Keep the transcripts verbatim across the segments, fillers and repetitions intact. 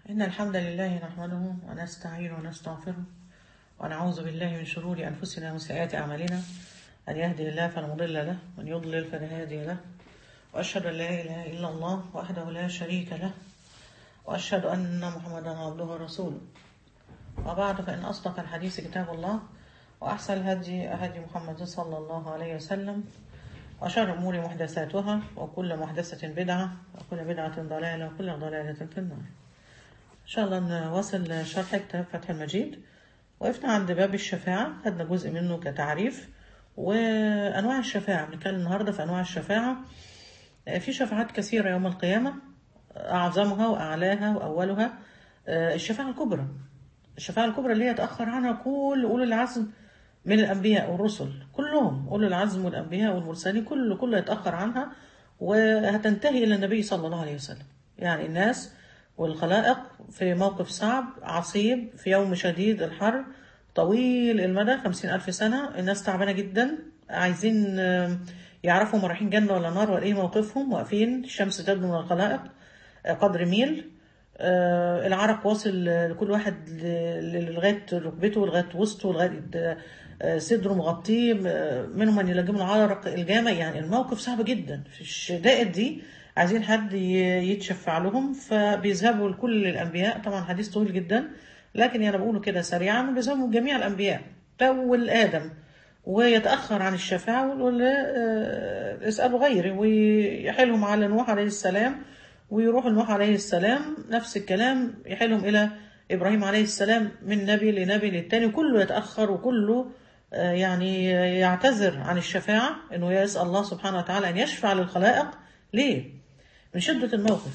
إن الحمد لله نحمده ونستعين ونستغفره ونعوذ بالله من شرور أنفسنا وسيئات أعمالنا. أن يهدي الله فلا مضل له ومن يضلل فلا هادي له، وأشهد أن لا إله إلا الله وحده لا شريك له، وأشهد أن محمدا عبده ورسوله. وبعد، فإن أصدق الحديث كتاب الله، وأحسن الهدي هدي محمد صلى الله عليه وسلم، وشر الأمور محدثاتها، وكل محدثة بدعة، وكل بدعة ضلالة، وكل ضلالة في النار. إن شاء الله نواصل شرح كتاب فتح المجيد. وقفنا عند باب الشفاعة، خدنا جزء منه كتعريف وأنواع الشفاعة. بنتكلم النهاردة في أنواع الشفاعة. في شفاعات كثيرة يوم القيامة، أعظمها وأعلاها وأولها الشفاعة الكبرى. الشفاعة الكبرى اللي هي يتأخر عنها كل أولي العزم من الأنبياء والرسل كلهم، أولي العزم والأنبياء والمرسلين كله كله يتأخر عنها، وهتنتهي إلى النبي صلى الله عليه وسلم. يعني الناس والخلائق في موقف صعب عصيب، في يوم شديد الحر طويل المدى، خمسين ألف سنة. الناس تعبانة جدا، عايزين يعرفوا هم رايحين جنة ولا نار ولا ايه موقفهم. واقفين، الشمس تدنو من الخلائق قدر ميل، العرق واصل لكل واحد لغاية ركبته، لغاية وسطه، لغاية صدره مغطيه، منهم من يلجم العرق الجامع. يعني الموقف صعب جدا. في الشدائد دي عايزين حد يتشفع لهم، فبيذهبوا لكل الأنبياء. طبعا حديث طويل جدا، لكن أنا بقوله كده سريعا. بيذهبوا جميع الأنبياء أول آدم، ويتأخر عن الشفاعة ويقول اسألوا غيري، ويحيلهم على نوح عليه السلام، ويروح نوح عليه السلام نفس الكلام، يحيلهم إلى إبراهيم عليه السلام، من نبي لنبي للتاني، كله يتأخر وكله يعني يعتذر عن الشفاعة، إنه يسأل الله سبحانه وتعالى أن يشفع للخلائق. ليه؟ من شدة الموقف،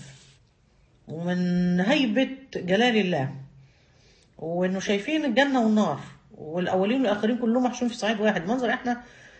ومن هيبة جلال الله، وإنه شايفين الجنة والنار، والأولين والآخرين كلهم محشوم في صعيد واحد. منظر إحنا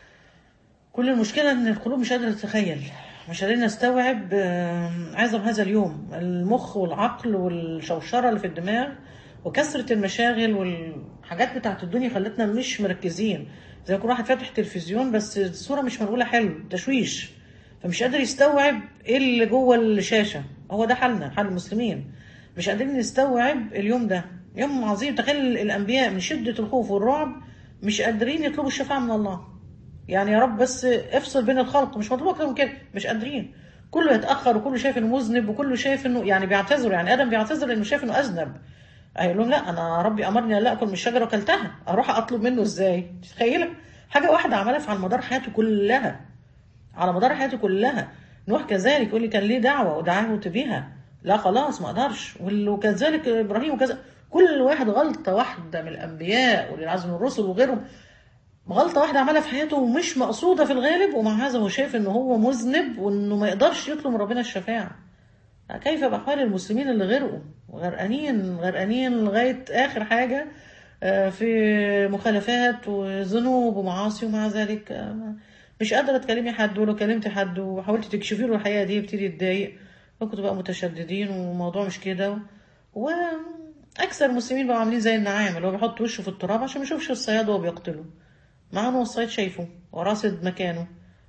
كل المشكلة إن القلوب مش قادرة تتخيل، مش قادرين نستوعب عظم هذا اليوم. المخ والعقل والشوشرة اللي في الدماغ وكثرة المشاغل والحاجات بتاعت الدنيا خلتنا مش مركزين، زي كل واحد فاتح تلفزيون بس الصورة مش منقولة حلو، تشويش، فمش قادر يستوعب ايه اللي جوه الشاشة. هو ده حالنا، حال المسلمين، مش قادرين نستوعب اليوم ده. يوم عظيم. تخيل الأنبياء من شدة الخوف والرعب مش قادرين يطلبوا الشفاعة من الله. يعني يا رب بس افصل بين الخلق، مش مطلوب اكتر من كده. مش قادرين، كله يتاخر، وكله شايف انه مذنب، وكله شايف انه يعني بيعتذر. يعني ادم بيعتذر لانه شايف انه اذنب. هيقول لهم لا، انا ربي امرني لا اكل من الشجره وكلتها، اروح اطلب منه ازاي؟ تخيل حاجه واحده عملها على مدار حياته كلها، على مدار حياته كلها. نوح كذلك، يقول لي كان ليه دعوه ودعوت بها، لا خلاص ما اقدرش. وكذلك ابراهيم وكذا. كل واحد غلطه واحده من الانبياء والعزم الرسل وغيرهم، غلطة واحدة عملها في حياته ومش مقصودة في الغالب، ومع هذا هو شايف انه هو مذنب وانه ما يقدرش يطلب من ربنا الشفاعة. كيف بأحوال المسلمين اللي غرقوا غرقانين غرقانين لغاية آخر حاجة في مخالفات وذنوب ومعاصي، ومع ذلك مش قادرة تكلمي حد، ولو كلمت حد وحاولت تكشفي له الحقيقة دي يبتدي يتضايق. وكنتوا بقى متشددين والموضوع مش كده. وأكثر المسلمين بقوا عاملين زي النعام اللي هو بيحط وشه في التراب عشان ما يشوفش الصياد وهو بيقتله، مع انه الصيد شايفه وراصد مكانه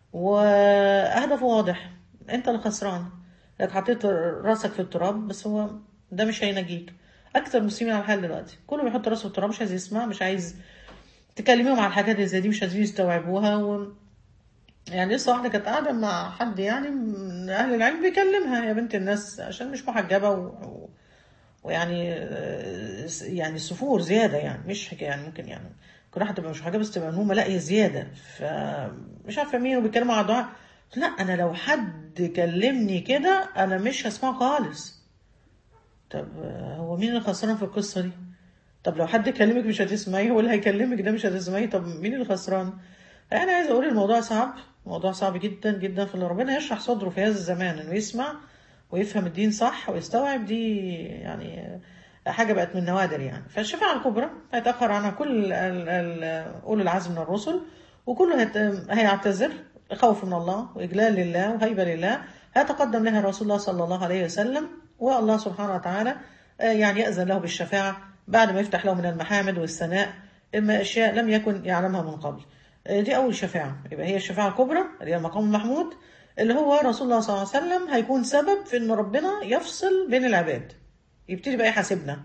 وهدفه واضح. انت اللي خسران لك، حطيت راسك في التراب، بس هو ده مش هينجيك. اكثر المسلمين على الحال دلوقتي كله بيحط راسه في التراب، مش عايز يسمع، مش عايز تكلميهم على الحاجات زي دي، مش عايزين يستوعبوها. و... يعني لسه واحده كانت قاعده مع حد يعني من اهل العلم بيكلمها، يا بنت الناس عشان مش محجبه و... و... ويعني يعني السفور زياده، يعني مش حكايه، يعني ممكن يعني كل واحد تبقى مش حاجه بس تبقى مهمه، لا هي زياده. فمش عارفه مين وبيتكلموا على الدعاء. لا، انا لو حد كلمني كده انا مش هسمعه خالص. طب هو مين اللي خسران في القصه دي؟ طب لو حد كلمك مش هتسمعيه، هو اللي هيكلمك ده مش هتسمعيه، طب مين اللي خسران؟ انا عايزه اقول الموضوع صعب، موضوع صعب جدا جدا. في اللي ربنا يشرح صدره في هذا الزمان انه يسمع ويفهم الدين صح ويستوعب، دي يعني حاجة بقت من النوادر. يعني فالشفاعة الكبرى هيتأخر عنها كل أولي العزم من الرسل، وكله هيعتذر خوف من الله وإجلال لله وهيبة لله. هيتقدم لها رسول الله صلى الله عليه وسلم، والله سبحانه وتعالى يعني يأذن له بالشفاعة بعد ما يفتح له من المحامد والثناء إما أشياء لم يكن يعلمها من قبل. دي أول شفاعة، يبقى هي الشفاعة الكبرى اللي هي المقام المحمود، اللي هو رسول الله صلى الله عليه وسلم هيكون سبب في إن ربنا يفصل بين العباد. يبتدي بقى يحاسبنا.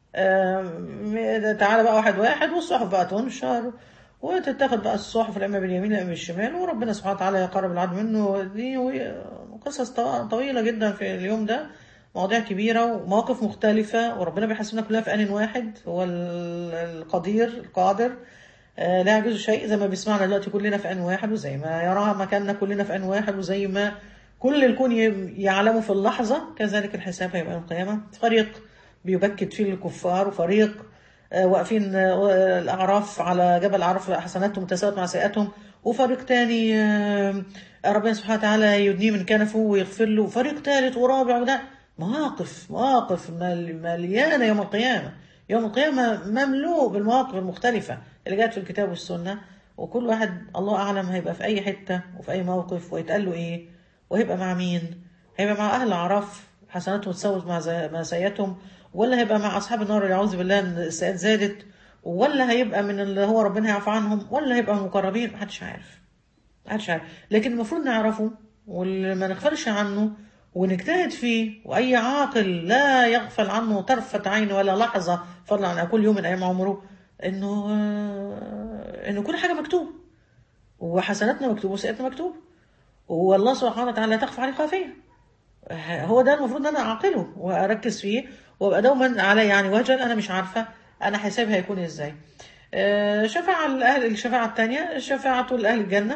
آم، تعالى بقى واحد واحد، والصحف بقى تنشر، وتتاخد بقى الصحف لا اما باليمين لا اما بالشمال، وربنا سبحانه وتعالى يقرب العبد منه. دي قصص طو- طويله جدا في اليوم ده، مواضيع كبيره ومواقف مختلفه، وربنا بيحاسبنا كلها في آن واحد. هو ال- القدير القادر، آه، لا يعجز شيء. زي ما بيسمعنا دلوقتي كلنا في آن واحد، وزي ما يرى مكاننا كلنا في آن واحد، وزي ما كل الكون ي- يعلمه في اللحظة، كذلك الحساب هيبقى يوم القيامة. فريق بيبكت فيه الكفار، وفريق آه، واقفين آه، الأعراف على جبل عرف حسناتهم متساوية مع سيئاتهم، وفريق تاني آه، ربنا سبحانه وتعالى يدنيه من كنفه ويغفر له، وفريق ثالث ورابع. وده مواقف مواقف مل- مليانة يوم القيامة. يوم القيامة مملوء بالمواقف المختلفة اللي جاءت في الكتاب والسنة، وكل واحد الله أعلم هيبقى في أي حتة وفي أي موقف ويتقال له إيه، وهيبقى مع مين. هيبقى مع أهل الأعراف حسناتهم تساوت مع زي- مع سيئاتهم، ولا هيبقى مع أصحاب النار اللي أعوذ بالله إن السيئات زادت، ولا هيبقى من اللي هو ربنا يعفو عنهم، ولا هيبقى من المقربين. محدش عارف، محدش عارف. لكن المفروض نعرفه وما نغفلش عنه ونجتهد فيه. وأي عاقل لا يغفل عنه طرفة عين ولا لحظة، فضلا عن كل يوم من أيام عمره، إنه آه، إنه كل حاجة مكتوب، وحسناتنا مكتوبة وسيئاتنا مكتوبة، والله سبحانه وتعالى لا تخفى عليه خافية. هو ده المفروض ان انا اعقله واركز فيه، وابقى دوما علي يعني وجل انا مش عارفه انا حسابي هيكون ازاي. آه، شفاعة الأهل، الشفاعة الثانية شفاعة لأهل الجنة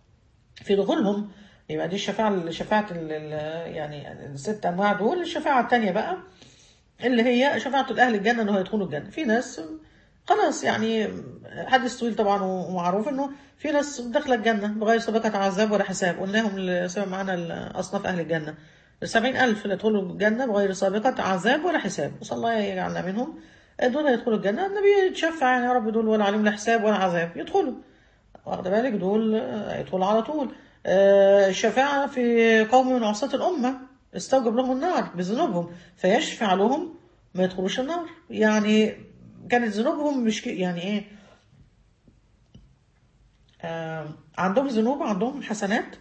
في دخولهم. يبقى دي الشفاعة شفاعة ال- ال- يعني الست أنواع دول. الشفاعة الثانية بقى اللي هي شفاعة الأهل الجنة إنه هيدخلوا الجنة. في ناس خلاص يعني، حديث طويل طبعا ومعروف إنه في ناس داخلة الجنة بغير سابقة عذاب ولا حساب. قلناهم اللي سمع معانا أصناف أهل الجنة السبعين ألف اللي يدخلوا الجنة بغير سابقة عذاب ولا حساب، نسأل الله يجعلنا منهم. دول هيدخلوا الجنة، النبي يتشفع يعني يا رب دول ولا عليهم لا حساب ولا عذاب يدخلوا، واخد بالك؟ دول يدخلوا على طول. آه، الشفاعة في قوم من عصاة الأمة استوجب لهم النار بذنوبهم فيشفع لهم ما يدخلوش النار. يعني كانت ذنوبهم مش ك- يعني ايه، آه عندهم ذنوب عندهم حسنات،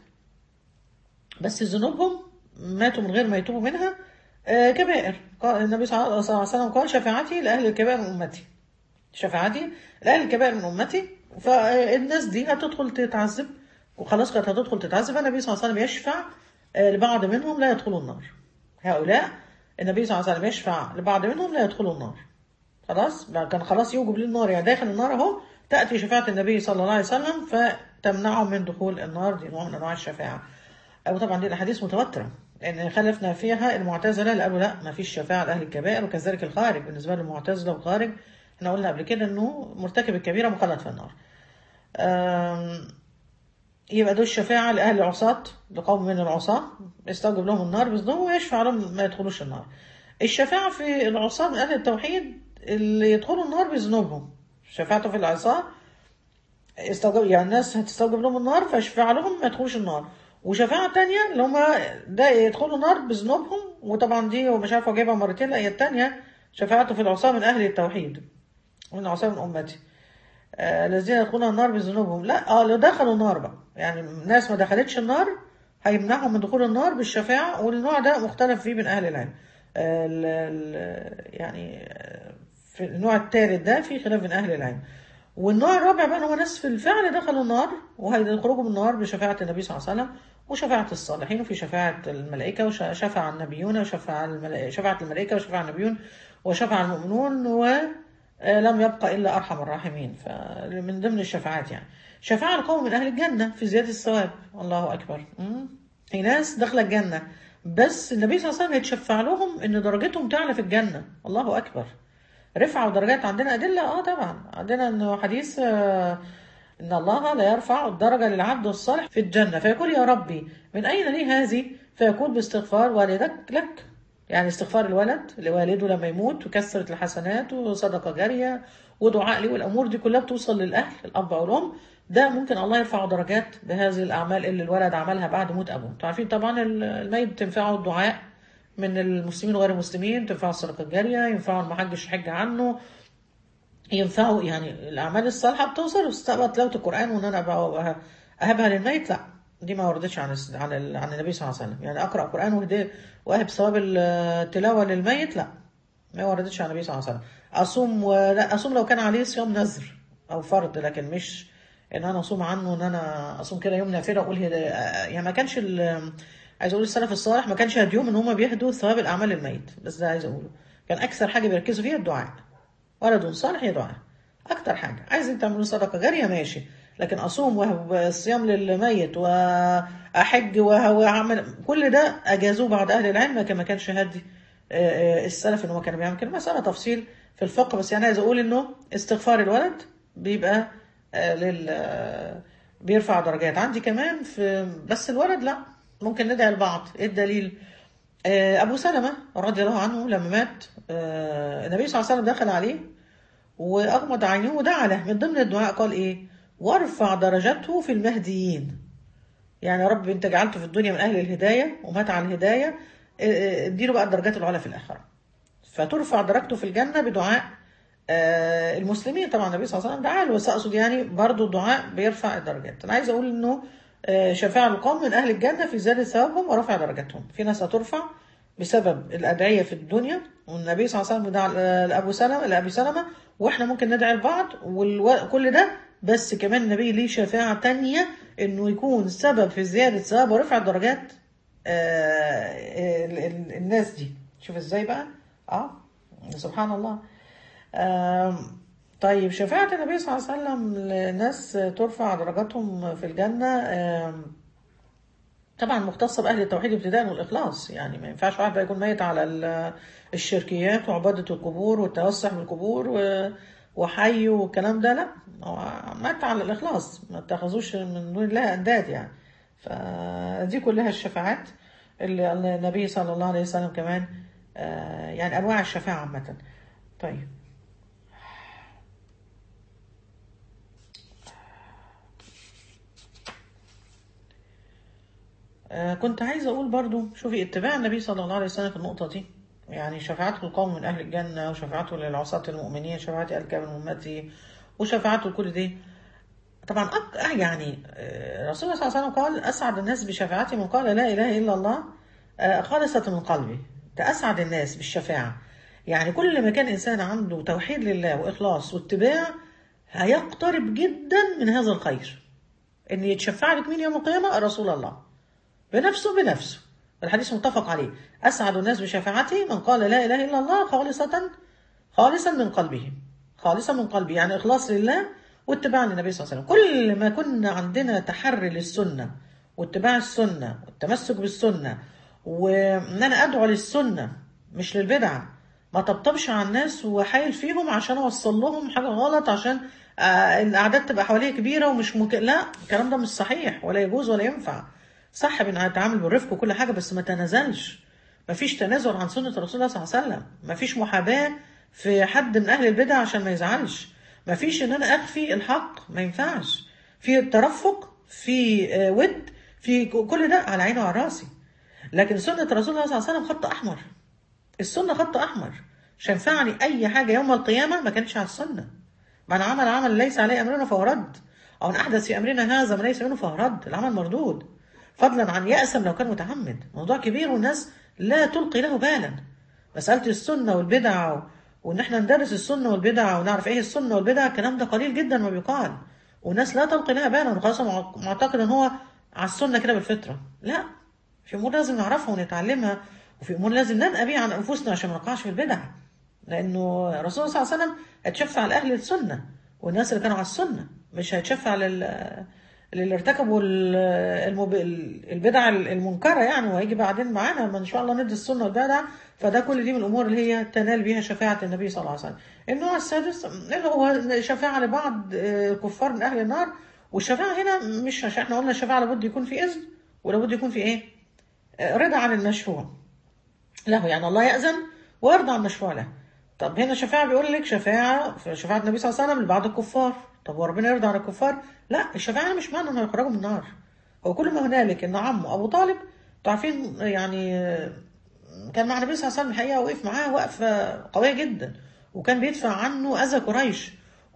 بس ذنوبهم ماتوا من غير ما يتوبوا منها. آه كبائر. قال النبي صلى الله عليه وسلم قال شفاعتي لأهل الكبائر من أمتي، شفاعتي لأهل الكبائر من أمتي. فالناس دي هتدخل تتعذب وخلاص كانت هتدخل تتعذب، فالنبي صلى الله عليه وسلم يشفع آه، لبعض منهم لا يدخلوا النار. هؤلاء النبي صلى الله عليه وسلم يشفع لبعض منهم لا يدخلوا النار. خلاص بقى كان خلاص يوجب للنار يعني داخل النار اهو، تأتي شفاعة النبي صلى الله عليه وسلم فتمنعهم من دخول النار. دي نوع من أنواع الشفاعة. وطبعا دي الأحاديث متواترة، لأن خلفنا فيها المعتزلة اللي قالوا لا ما فيش شفاعة لأهل الكبائر، وكذلك الخارج بالنسبة للمعتزلة والخارج. احنا قلنا قبل كده انه مرتكب الكبيرة مخلد في النار. آم، يبقى دول الشفاعة لأهل العصاة، لقوم من العصاة يستوجب لهم النار بذنوبهم ويشفع لهم ما يدخلوش النار. الشفاعة في العصاة من أهل التوحيد اللي يدخلوا النار بذنوبهم، شفاعته في العصاة استوجب يعني الناس هتستوجب لهم النار فيشفع لهم ما يدخلوش النار. وشفاعة تانية اللي هما ده يدخلوا النار بذنوبهم، وطبعا دي هو مش عارف اجيبها مرتين، لا هي التانية شفاعته في العصاة من أهل التوحيد من العصاة من أمتي آه، الذين يدخلون النار بذنوبهم. لا اه لو دخلوا النار بقى يعني ناس ما دخلتش النار هيمنعهم من دخول النار بالشفاعة. والنوع ده مختلف فيه من أهل العلم. آه، ال- ال- يعني آه، في النوع الثالث ده في خلاف بين أهل العلم. والنوع الرابع بقى هو ناس في الفعل دخلوا النار وهيخرجوا من النار بشفاعة النبي صلى الله عليه وسلم وشفاعة الصالحين، وفي شفاعة الملائكة وشفاعة النبيون وشفاعة الملائكة شفاعة الملائكة وشفاعة النبيون وشفاعة المؤمنون، ولم يبقى إلا أرحم الراحمين. فمن ضمن الشفاعات يعني شفاعة القوم من أهل الجنة في زيادة الثواب. الله أكبر. مم. في ناس داخلة الجنة بس النبي صلى الله عليه وسلم يتشفع لهم إن درجتهم تعلى في الجنة. الله أكبر. رفع ودرجات عندنا أدلة. اه طبعا عندنا انه حديث آه، ان الله لا يرفع الدرجة للعبد الصالح في الجنة فيقول يا ربي من اين لي هذه، فيقول باستغفار والدك لك. يعني استغفار الولد لوالده لما يموت وكثرة الحسنات وصدقة جارية ودعاء لي، والامور دي كلها بتوصل للاهل الاب او الام. ده ممكن الله يرفع درجات بهذه الاعمال اللي الولد عملها بعد موت ابوه. انتوا عارفين طبعا الميت بتنفعه الدعاء من المسلمين وغير المسلمين، تنفعه الصدقة الجارية، ينفعه المحجش يحج عنه، ينفعوا يعني الأعمال الصالحة بتوصل واستقبل تلاوة القرآن. وإن أنا أبقى أهبها للميت لا، دي ما وردتش عن الس- عن ال- عن النبي صلى الله عليه وسلم. يعني أقرأ قرآن وهدي وأهب ثواب التلاوة للميت لا، ما وردتش عن النبي صلى الله عليه وسلم. اصوم ولا اصوم لو كان عليه صيام نذر او فرض، لكن مش ان انا اصوم عنه، ان انا اصوم كده يوم نافله اقول هدا. يعني ما كانش ال- عايز اقول السلف الصالح ما كانش هديهم ان هم بيهدوا ثواب الاعمال الميت، بس ده عايز اقوله. كان اكثر حاجه بيركزوا فيها الدعاء. ولد صالح يدعى اكتر حاجه. عايزين تعملوا صدقه جاريه ماشي، لكن اصوم والصيام للميت واحج واعمل كل ده اجازوه بعض اهل العلم، لكن ما كانش هدي آه، آه، السلف ان هو كان بيعمل كده. مساله تفصيل في الفقه، بس يعني عايز اقول انه استغفار الولد بيبقى آه، لل آه، بيرفع درجات. عندي كمان في بس الولد لا، ممكن ندعي لبعض. ايه الدليل؟ آه، ابو سلمه رضي الله عنه لما مات، آه، النبي صلى الله عليه وسلم دخل عليه وأغمض عينه ودعا له. من ضمن الدعاء قال إيه؟ وارفع درجته في المهديين. يعني يا رب أنت جعلته في الدنيا من أهل الهداية ومات على الهداية، اه، اديله بقى الدرجات العلى في الآخرة، فترفع درجته في الجنة بدعاء اه، المسلمين. طبعا النبي صلى الله عليه وسلم دعا له، بس أقصد يعني برضو الدعاء بيرفع الدرجات. أنا عايز أقول إنه اه، شفاعة القوم من أهل الجنة في زيادة ثوابهم ورفع درجاتهم. في ناس هترفع بسبب الأدعية في الدنيا، والنبي صلى الله عليه وسلم دعا لأبو سلمة لأبي سلمة، واحنا ممكن ندعي لبعض وكل ده. بس كمان النبي ليه شفاعة تانية انه يكون سبب في زيادة ثواب ورفع درجات آه ال- ال- الناس دي. شوف ازاي بقى. اه سبحان الله. آه طيب شفاعة النبي صلى الله عليه وسلم للناس ترفع درجاتهم في الجنة، آه طبعا مختصة بأهل التوحيد ابتداء والإخلاص. يعني ما ينفعش واحد بقى يكون ميت على ال- الشركيات وعبادة القبور والتوسع بالقبور و- وحي والكلام ده، لا. هو مات على الإخلاص، ما اتخذوش من دون الله أنداد يعني. فدي كلها الشفاعات اللي النبي صلى الله عليه وسلم كمان آه، يعني أنواع الشفاعة عامة. طيب آه، كنت عايزة أقول برضو، شوفي اتباع النبي صلى الله عليه وسلم في النقطة دي. يعني شفاعته القوم من أهل الجنة، وشفاعته للعصاة المؤمنين، شفاعتي ألكى من أمتي، وشفاعته لكل دي. طبعا أك... آه يعني آه، رسول الله صلى الله عليه وسلم قال أسعد الناس بشفاعتي من قال لا إله إلا الله آه، خالصة من قلبي. ده أسعد الناس بالشفاعة. يعني كل ما كان إنسان عنده توحيد لله وإخلاص واتباع، هيقترب جدا من هذا الخير، إن يتشفع لك مين يوم القيامة؟ رسول الله بنفسه بنفسه. الحديث متفق عليه. أسعد الناس بشفاعتي من قال لا إله إلا الله خالصة خالصا من قلبه. خالصا من قلبه يعني إخلاص لله واتباع للنبي صلى الله عليه وسلم. كل ما كنا عندنا تحري للسنة واتباع السنة والتمسك بالسنة، وإن أنا أدعو للسنة مش للبدع، ما طبطبش على الناس وحايل فيهم عشان أوصل لهم حاجة غلط، عشان آه الأعداد تبقى حواليه كبيرة ومش ممكن. لا، الكلام ده مش صحيح ولا يجوز ولا ينفع. صح بنتعامل بالرفق وكل حاجة، بس ما تنازلش. ما فيش تنازل عن سنة رسول الله صلى الله عليه وسلم. ما فيش محاباة في حد من أهل البدع عشان ما يزعلش. ما فيش إن أنا أخفي الحق، ما ينفعش. في ترفق، في آه، ود، في ك- كل ده على عيني وعلى راسي. لكن سنة رسول الله صلى الله عليه وسلم خط أحمر. السنة خط أحمر. مش هينفعني أي حاجة يوم القيامة ما كانتش على السنة. من عمل عمل ليس عليه أمرنا فهو رد، أو من أحدث في أمرنا هذا ما ليس منه فهو رد. العمل مردود، فضلا عن يأسم لو كان متعمد. موضوع كبير والناس لا تلقي له بالا. مسألة السنة والبدع و... وإن احنا ندرس السنة والبدع ونعرف إيه السنة والبدع، الكلام ده قليل جدا ما بيقال، والناس لا تلقي لها بالا، وخلاص مع- معتقد إن هو على السنة كده بالفطرة. لا، في أمور لازم نعرفها ونتعلمها، وفي أمور لازم ننقى بيها عن أنفسنا عشان ما نقعش في البدع. لأنه الرسول صلى الله عليه وسلم هيتشفع على أهل السنة والناس اللي كانوا على السنة، مش هيتشفع لل اللي ارتكبوا ال- المب... البدع المنكرة يعني. وهيجي بعدين معانا ما إن شاء الله ندي السنة والبدع. فده كل دي من الأمور اللي هي تنال بها شفاعة النبي صلى الله عليه وسلم. النوع السادس اللي هو شفاعة لبعض آه، الكفار من أهل النار. والشفاعة هنا مش عشان احنا قلنا الشفاعة لابد يكون في إذن ولابد يكون في إيه؟ آه، رضا عن المشروع له. يعني الله يأذن ويرضى عن المشروع له. طب هنا شفاعة بيقول لك شفاعة في شفاعة النبي صلى الله عليه وسلم لبعض الكفار. طب وربنا يرضى عن الكفار؟ لا، الشفاعة مش معنى انه يخرجوا من النار. هو كل ما هنالك ان عمه ابو طالب، تعرفين يعني آه، كان مع النبي صلى الله عليه وسلم الحقيقة، وقف معاه وقفة قوية جدا، وكان بيدفع عنه أذى قريش،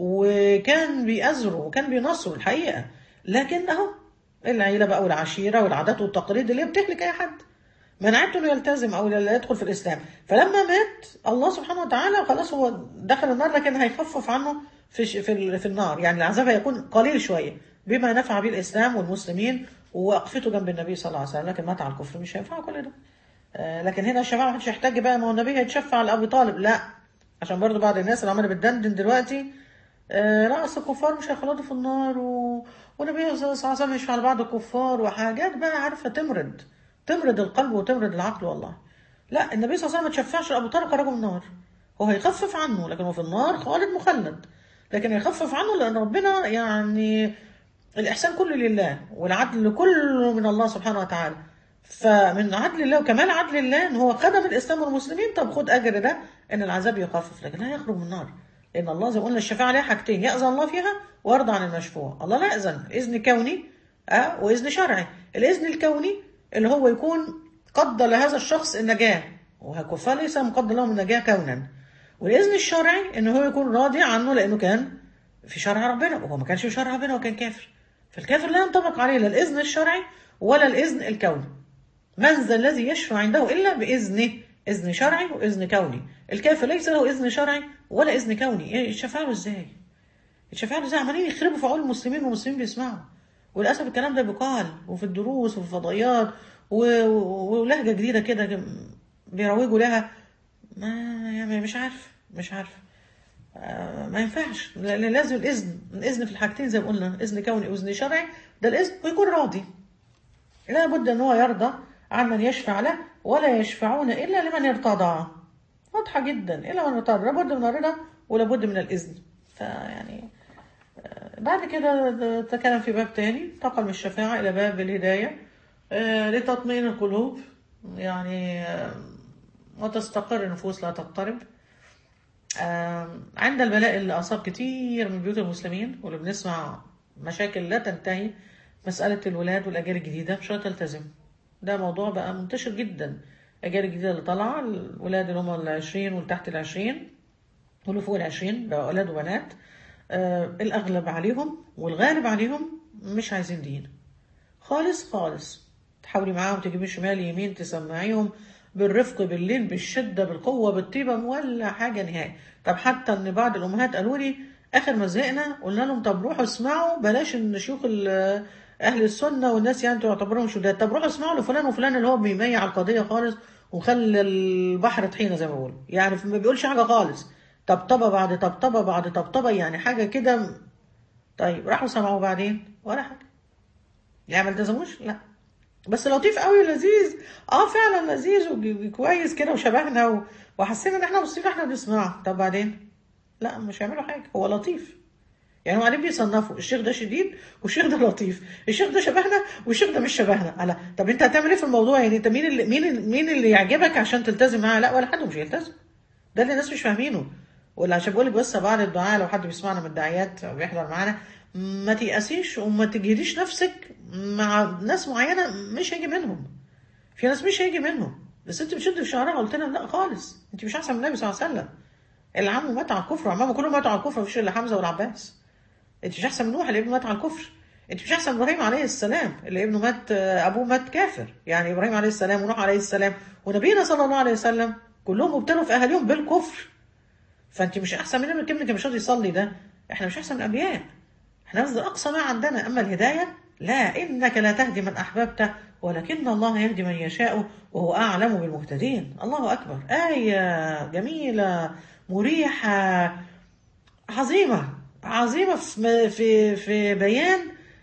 وكان بيأزره وكان بينصره الحقيقة. لكن اهو العيلة بقى والعشيرة والعادات والتقاليد اللي هي بتهلك أي حد. منعته انه يلتزم او لا يدخل في الاسلام. فلما مات الله سبحانه وتعالى خلاص هو دخل النار، لكن هيخفف عنه في ش- في ال- في النار، يعني العذاب هيكون قليل شويه بما نفع به الاسلام والمسلمين ووقفته جنب النبي صلى الله عليه وسلم. لكن مات على الكفر مش هينفع كل ده. آه، لكن هنا الشفاعه ما حدش يحتاج بقى، ما هو النبي هيتشفع لابي طالب، لا. عشان برضو بعض الناس اللي عماله بتدندن دلوقتي، آه لا اصل الكفار مش هيخلدوا في النار و... والنبي صلى الله عليه وسلم يشفع لبعض الكفار وحاجات بقى عارفه تمرض تمرض القلب وتمرض العقل والله. لا، النبي صلى الله عليه وسلم ما تشفعش لابو طالب خرجه من النار، هو هيخفف عنه، لكن هو في النار خالد مخلد. لكن هيخفف عنه لان ربنا يعني الإحسان كله لله والعدل كله من الله سبحانه وتعالى. فمن عدل الله وكمال عدل الله ان هو خدم الاسلام والمسلمين، طب خد اجر ده ان العذاب يخفف، لكن لا يخرج من النار. لان الله زي ما قلنا الشفاعه ليها حاجتين، ياذن الله فيها ويرضى عن المشفوع. الله لا ياذن اذن كوني اه واذن شرعي. الاذن الكوني اللي هو يكون قدر لهذا الشخص النجاه، وهكفار ليس مقدر لهم النجاه كونا. والاذن الشرعي ان هو يكون راضي عنه لانه كان في شرع ربنا، وهو ما كانش في شرع ربنا وكان كافر. فالكافر لا ينطبق عليه لا الإذن الشرعي ولا الإذن الكوني. من ذا الذي يشفع عنده إلا بإذنه، إذن شرعي وإذن كوني. الكافر ليس له إذن شرعي ولا إذن كوني، إيه يتشفع له إزاي؟ يتشفع له إزاي؟ عمالين يخربوا في عقول المسلمين والمسلمين بيسمعوا. وللأسف الكلام ده بيقال وفي الدروس وفي الفضائيات و- و- ولهجة جديدة كده بيروجوا لها. ما يعني مش عارف مش عارف آه، ما ينفعش، لأن لازم الإذن الإذن في الحاجتين زي ما قلنا، إذن كوني وإذن شرعي. ده الإذن ويكون راضي، لا بد أن هو يرضى عن من يشفع له، ولا يشفعون إلا لمن ارتضى. واضحة جدا، إلا من ارتضى، لابد من الرضا ولابد من الإذن. فيعني آه، بعد كده تكلم في باب تاني، انتقل من الشفاعة إلى باب الهداية آه، لتطمئن القلوب، يعني آه، وتستقر النفوس لا تضطرب. آم، عند البلاء اللي أصاب كتير من بيوت المسلمين واللي بنسمع مشاكل لا تنتهي، مسألة الولاد والأجيال الجديدة مش هتلتزم. ده موضوع بقى منتشر جدا. الأجيال الجديدة اللي طالعة، الولاد اللي هم العشرين والتحت العشرين واللي فوق العشرين بقى أولاد وبنات، آه الأغلب عليهم والغالب عليهم مش عايزين دين خالص خالص. تحاولي معاهم تجيبي شمال يمين تسمعيهم بالرفق بالليل بالشدة بالقوة بالطيبة ولا حاجة نهائي. طب حتى ان بعض الامهات قالوا لي اخر ما زهقنا قلنا لهم طب روحوا اسمعوا، بلاش ان شيوخ ال- اهل السنة والناس يعني تعتبرهم شداد، طب روحوا اسمعوا لفلان وفلان اللي هو بيميع على القضية خالص وخلى البحر طحينة زي ما بيقولوا، يعني ما بيقولش حاجة خالص، طبطبة بعد طبطبة بعد طبطبة، يعني حاجة كده. طيب راحوا سمعوا بعدين ولا حاجة، يعني ما التزموش، لا بس لطيف قوي لذيذ. اه فعلا لذيذ وكويس كده وشبهنا و... وحسينا ان احنا مبسوطين احنا بنسمعه. طب بعدين لا مش هيعملوا حاجه، هو لطيف. يعني وبعدين بيصنفوا الشيخ ده شديد والشيخ ده لطيف، الشيخ ده شبهنا والشيخ ده مش شبهنا. لا طب انت هتعمل ايه في الموضوع؟ يعني انت مين اللي مين اللي مين اللي يعجبك عشان تلتزم معاه؟ لا ولا حد مش هيلتزم. ده اللي الناس مش فاهمينه. ولا عشان بقول لك بس بعد الدعاء لو حد بيسمعنا من الداعيات او بيحضر معانا، ما تيأسيش وما تجهديش نفسك مع ناس معينه مش هيجي منهم. في ناس مش هيجي منهم، بس انت بتشد في شعرها قلت لها لا خالص انت مش احسن من النبي صلى الله عليه وسلم. اللي عمه مات على الكفر وعمامه كلهم ماتوا على الكفر، مفيش الا حمزه والعباس. انت مش احسن من نوح اللي ابنه مات على الكفر. انت مش احسن من ابراهيم عليه السلام اللي ابنه مات ابوه مات كافر. يعني ابراهيم عليه السلام ونوح عليه السلام ونبينا صلى الله عليه وسلم كلهم مبتلوا في اهاليهم بالكفر. فانت مش احسن مننا من كلمه مش راضي يصلي ده. احنا مش احسن من الانبياء، احنا نفس اقصى ما عندنا. اما الهدايه لا، انك لا تهدي من احببت ولكن الله يهدي من يشاء وهو اعلم بالمهتدين. الله اكبر، ايه جميله مريحه عظيمه عظيمه في في في بيان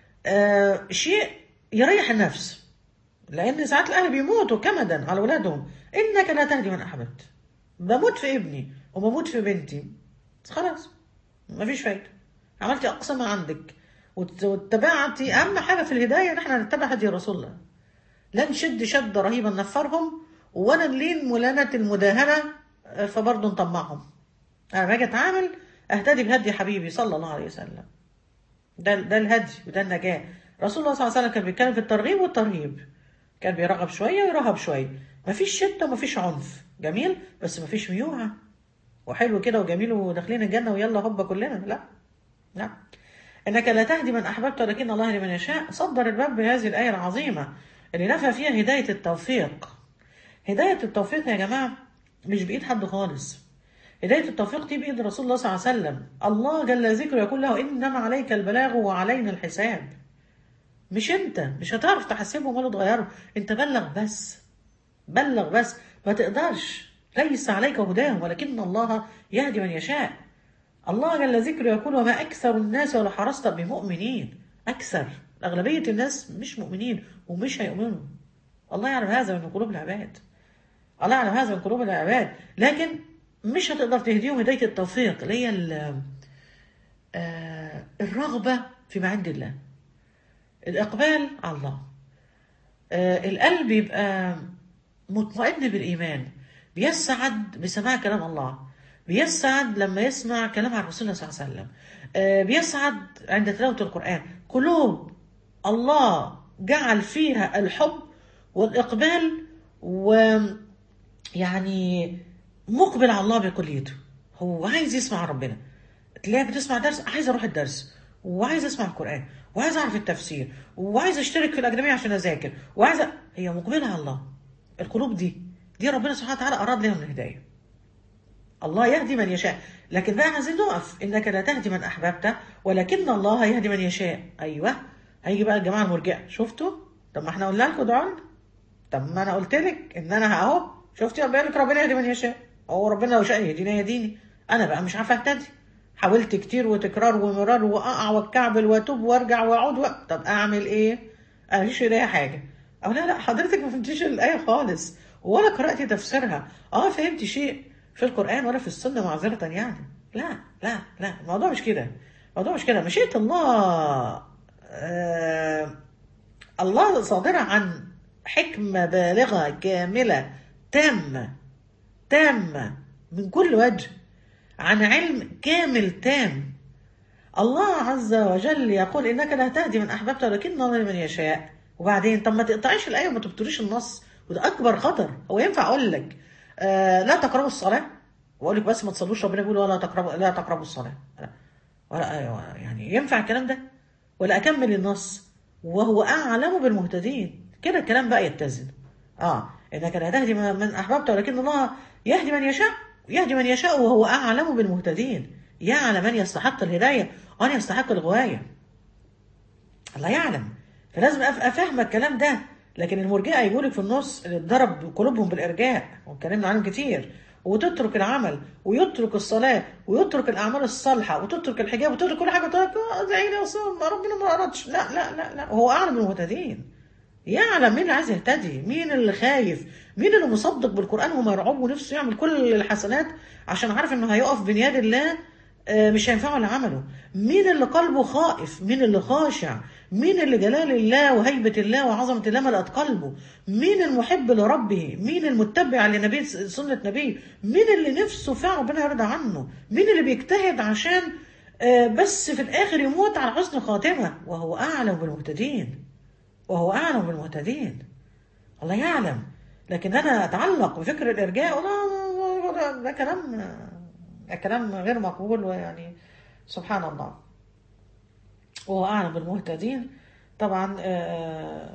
آه شيء يريح النفس. لان ساعات الاهل بيموتوا كمدا على اولادهم. انك لا تهدي من احببت، بموت في ابني وبموت في بنتي، خلاص مفيش فايده. عملتي اقصى ما عندك واتبعتي. اهم حاجه في الهدايه ان احنا نتبع هدي رسول الله، لا نشد شد رهيبا نفرهم ولا نلين ملانه المداهنه فبرضه نطمعهم. انا باجي اتعامل اهتدي بهدي حبيبي صلى الله عليه وسلم. ده ده الهدي وده النجاه. رسول الله صلى الله عليه وسلم كان بيتكلم في الترغيب والترهيب، كان بيرغب شويه ويرهب شويه. مفيش شده ومفيش عنف، جميل بس مفيش ميوعه وحلو كده وجميل وداخلين الجنه ويلا هوبا كلنا، لا لا. انك لا تهدي من احببت ولكن الله يهدي من يشاء. صدر الباب بهذه الايه العظيمه اللي نفى فيها هدايه التوفيق. هداية التوفيق يا جماعة مش بإيد حد خالص. هداية التوفيق دي بإيد رسول الله صلى الله عليه وسلم. الله جل ذكره يقول له إنما عليك البلاغ وعلينا الحساب. مش أنت، مش هتعرف تحاسبهم ولا تغيرهم، أنت بلغ بس، بلغ بس، ما تقدرش. ليس عليك هداهم ولكن الله يهدي من يشاء. الله جل ذكره يقول وما أكثر الناس ولو حرصت بمؤمنين. أكثر، أغلبية الناس مش مؤمنين ومش هيؤمنوا. الله يعلم هذا من قلوب العباد، الله يعلم هذا من قلوب العباد، لكن مش هتقدر تهديهم هداية التوفيق اللي هي آه الرغبة فيما عند الله، الإقبال على الله. آه القلب يبقى مطمئن بالإيمان، بيسعد بسماع كلام الله، بيسعد لما يسمع كلام عن رسول الله صلى الله عليه وسلم، آه بيسعد عند تلاوة القرآن. قلوب الله جعل فيها الحب والإقبال، ويعني مقبل على الله بكليته، هو عايز يسمع ربنا. تلاقيها بتسمع درس، عايز اروح الدرس، وعايز اسمع القرآن، وعايز اعرف التفسير، وعايز اشترك في الأكاديمية عشان اذاكر، وعايز أ... هي مقبلة على الله. القلوب دي دي ربنا سبحانه وتعالى اراد لهم الهداية. الله يهدي من يشاء، لكن بقى عايزين نقف، انك لا تهدي من احببت ولكن الله يهدي من يشاء. ايوه، هيجي بقى الجماعة المرجئة، شفتوا؟ طب ما احنا قلنا لكم ادعوا، طب ما انا قلت لك ان انا اهو، شفتي ربنا لك ربنا يهدي من يشاء، هو ربنا لو شاء يهديني يهديني، انا بقى مش عارفه اهتدي، حاولت كتير وتكرار ومرار واقع واتكعبل واتوب وارجع واعود و... طب اعمل ايه؟ انا ماليش ايديا حاجه. او لا لا حضرتك ما فهمتيش الايه خالص ولا قراتي تفسيرها. اه فهمتي شيء في القران ولا في السنه معذره يعني. لا لا لا الموضوع مش كده، الموضوع مش كده. مشيئه الله آه الله صادره عن حكمه بالغه كامله تامه تامه من كل وجه، عن علم كامل تام. الله عز وجل يقول إنك لا تهدي من أحببت ولكن الله من يشاء. وبعدين طب ما تقطعيش الآية وما تبطليش النص، وده أكبر خطر. هو ينفع أقول لك آه لا تقربوا الصلاة وأقول لك بس ما تصلوش، ربنا بيقول ولا تقربوا لا تقربوا الصلاة، لا. ولا يعني ينفع الكلام ده؟ ولا أكمل النص وهو أعلم بالمهتدين؟ كده الكلام بقى يتزن. آه إنك لا تهدي من أحببت ولكن الله يهدي من يشاء، يهدي من يشاء وهو أعلم بالمهتدين. يعلم من يستحق الهداية ومن يستحق الغواية، الله يعلم. فلازم أفهم الكلام ده. لكن المرجئة يقولك في النص اللي ضرب قلوبهم بالإرجاء واتكلمنا عنهم كتير، وتترك العمل ويترك الصلاة ويترك الأعمال الصالحة وتترك الحجاب وتترك كل حاجة، وتترك زعيني ربنا ما أردش. لا لا لا لا، هو أعلم بالمهتدين، يعلم مين اللي عايز يهتدي، مين اللي خايف، مين اللي مصدق بالقرآن ومرعوب ونفسه يعمل كل الحسنات عشان عارف انه هيقف بين يد الله مش هينفعه لعمله، مين اللي قلبه خائف، مين اللي خاشع، مين اللي جلال الله وهيبة الله وعظمة الله ملأت قلبه، مين المحب لربه، مين المتبع لنبي سنة نبيه، مين اللي نفسه فعلا ربنا يرضى عنه، مين اللي بيجتهد عشان بس في الآخر يموت على حسن خاتمة. وهو أعلم بالمهتدين، وهو أعلم بالمهتدين، الله يعلم. لكن أنا أتعلق بفكر الإرجاء ده, ده كلام كلام غير مقبول، ويعني سبحان الله. وهو أعلم بالمهتدين طبعا. آآ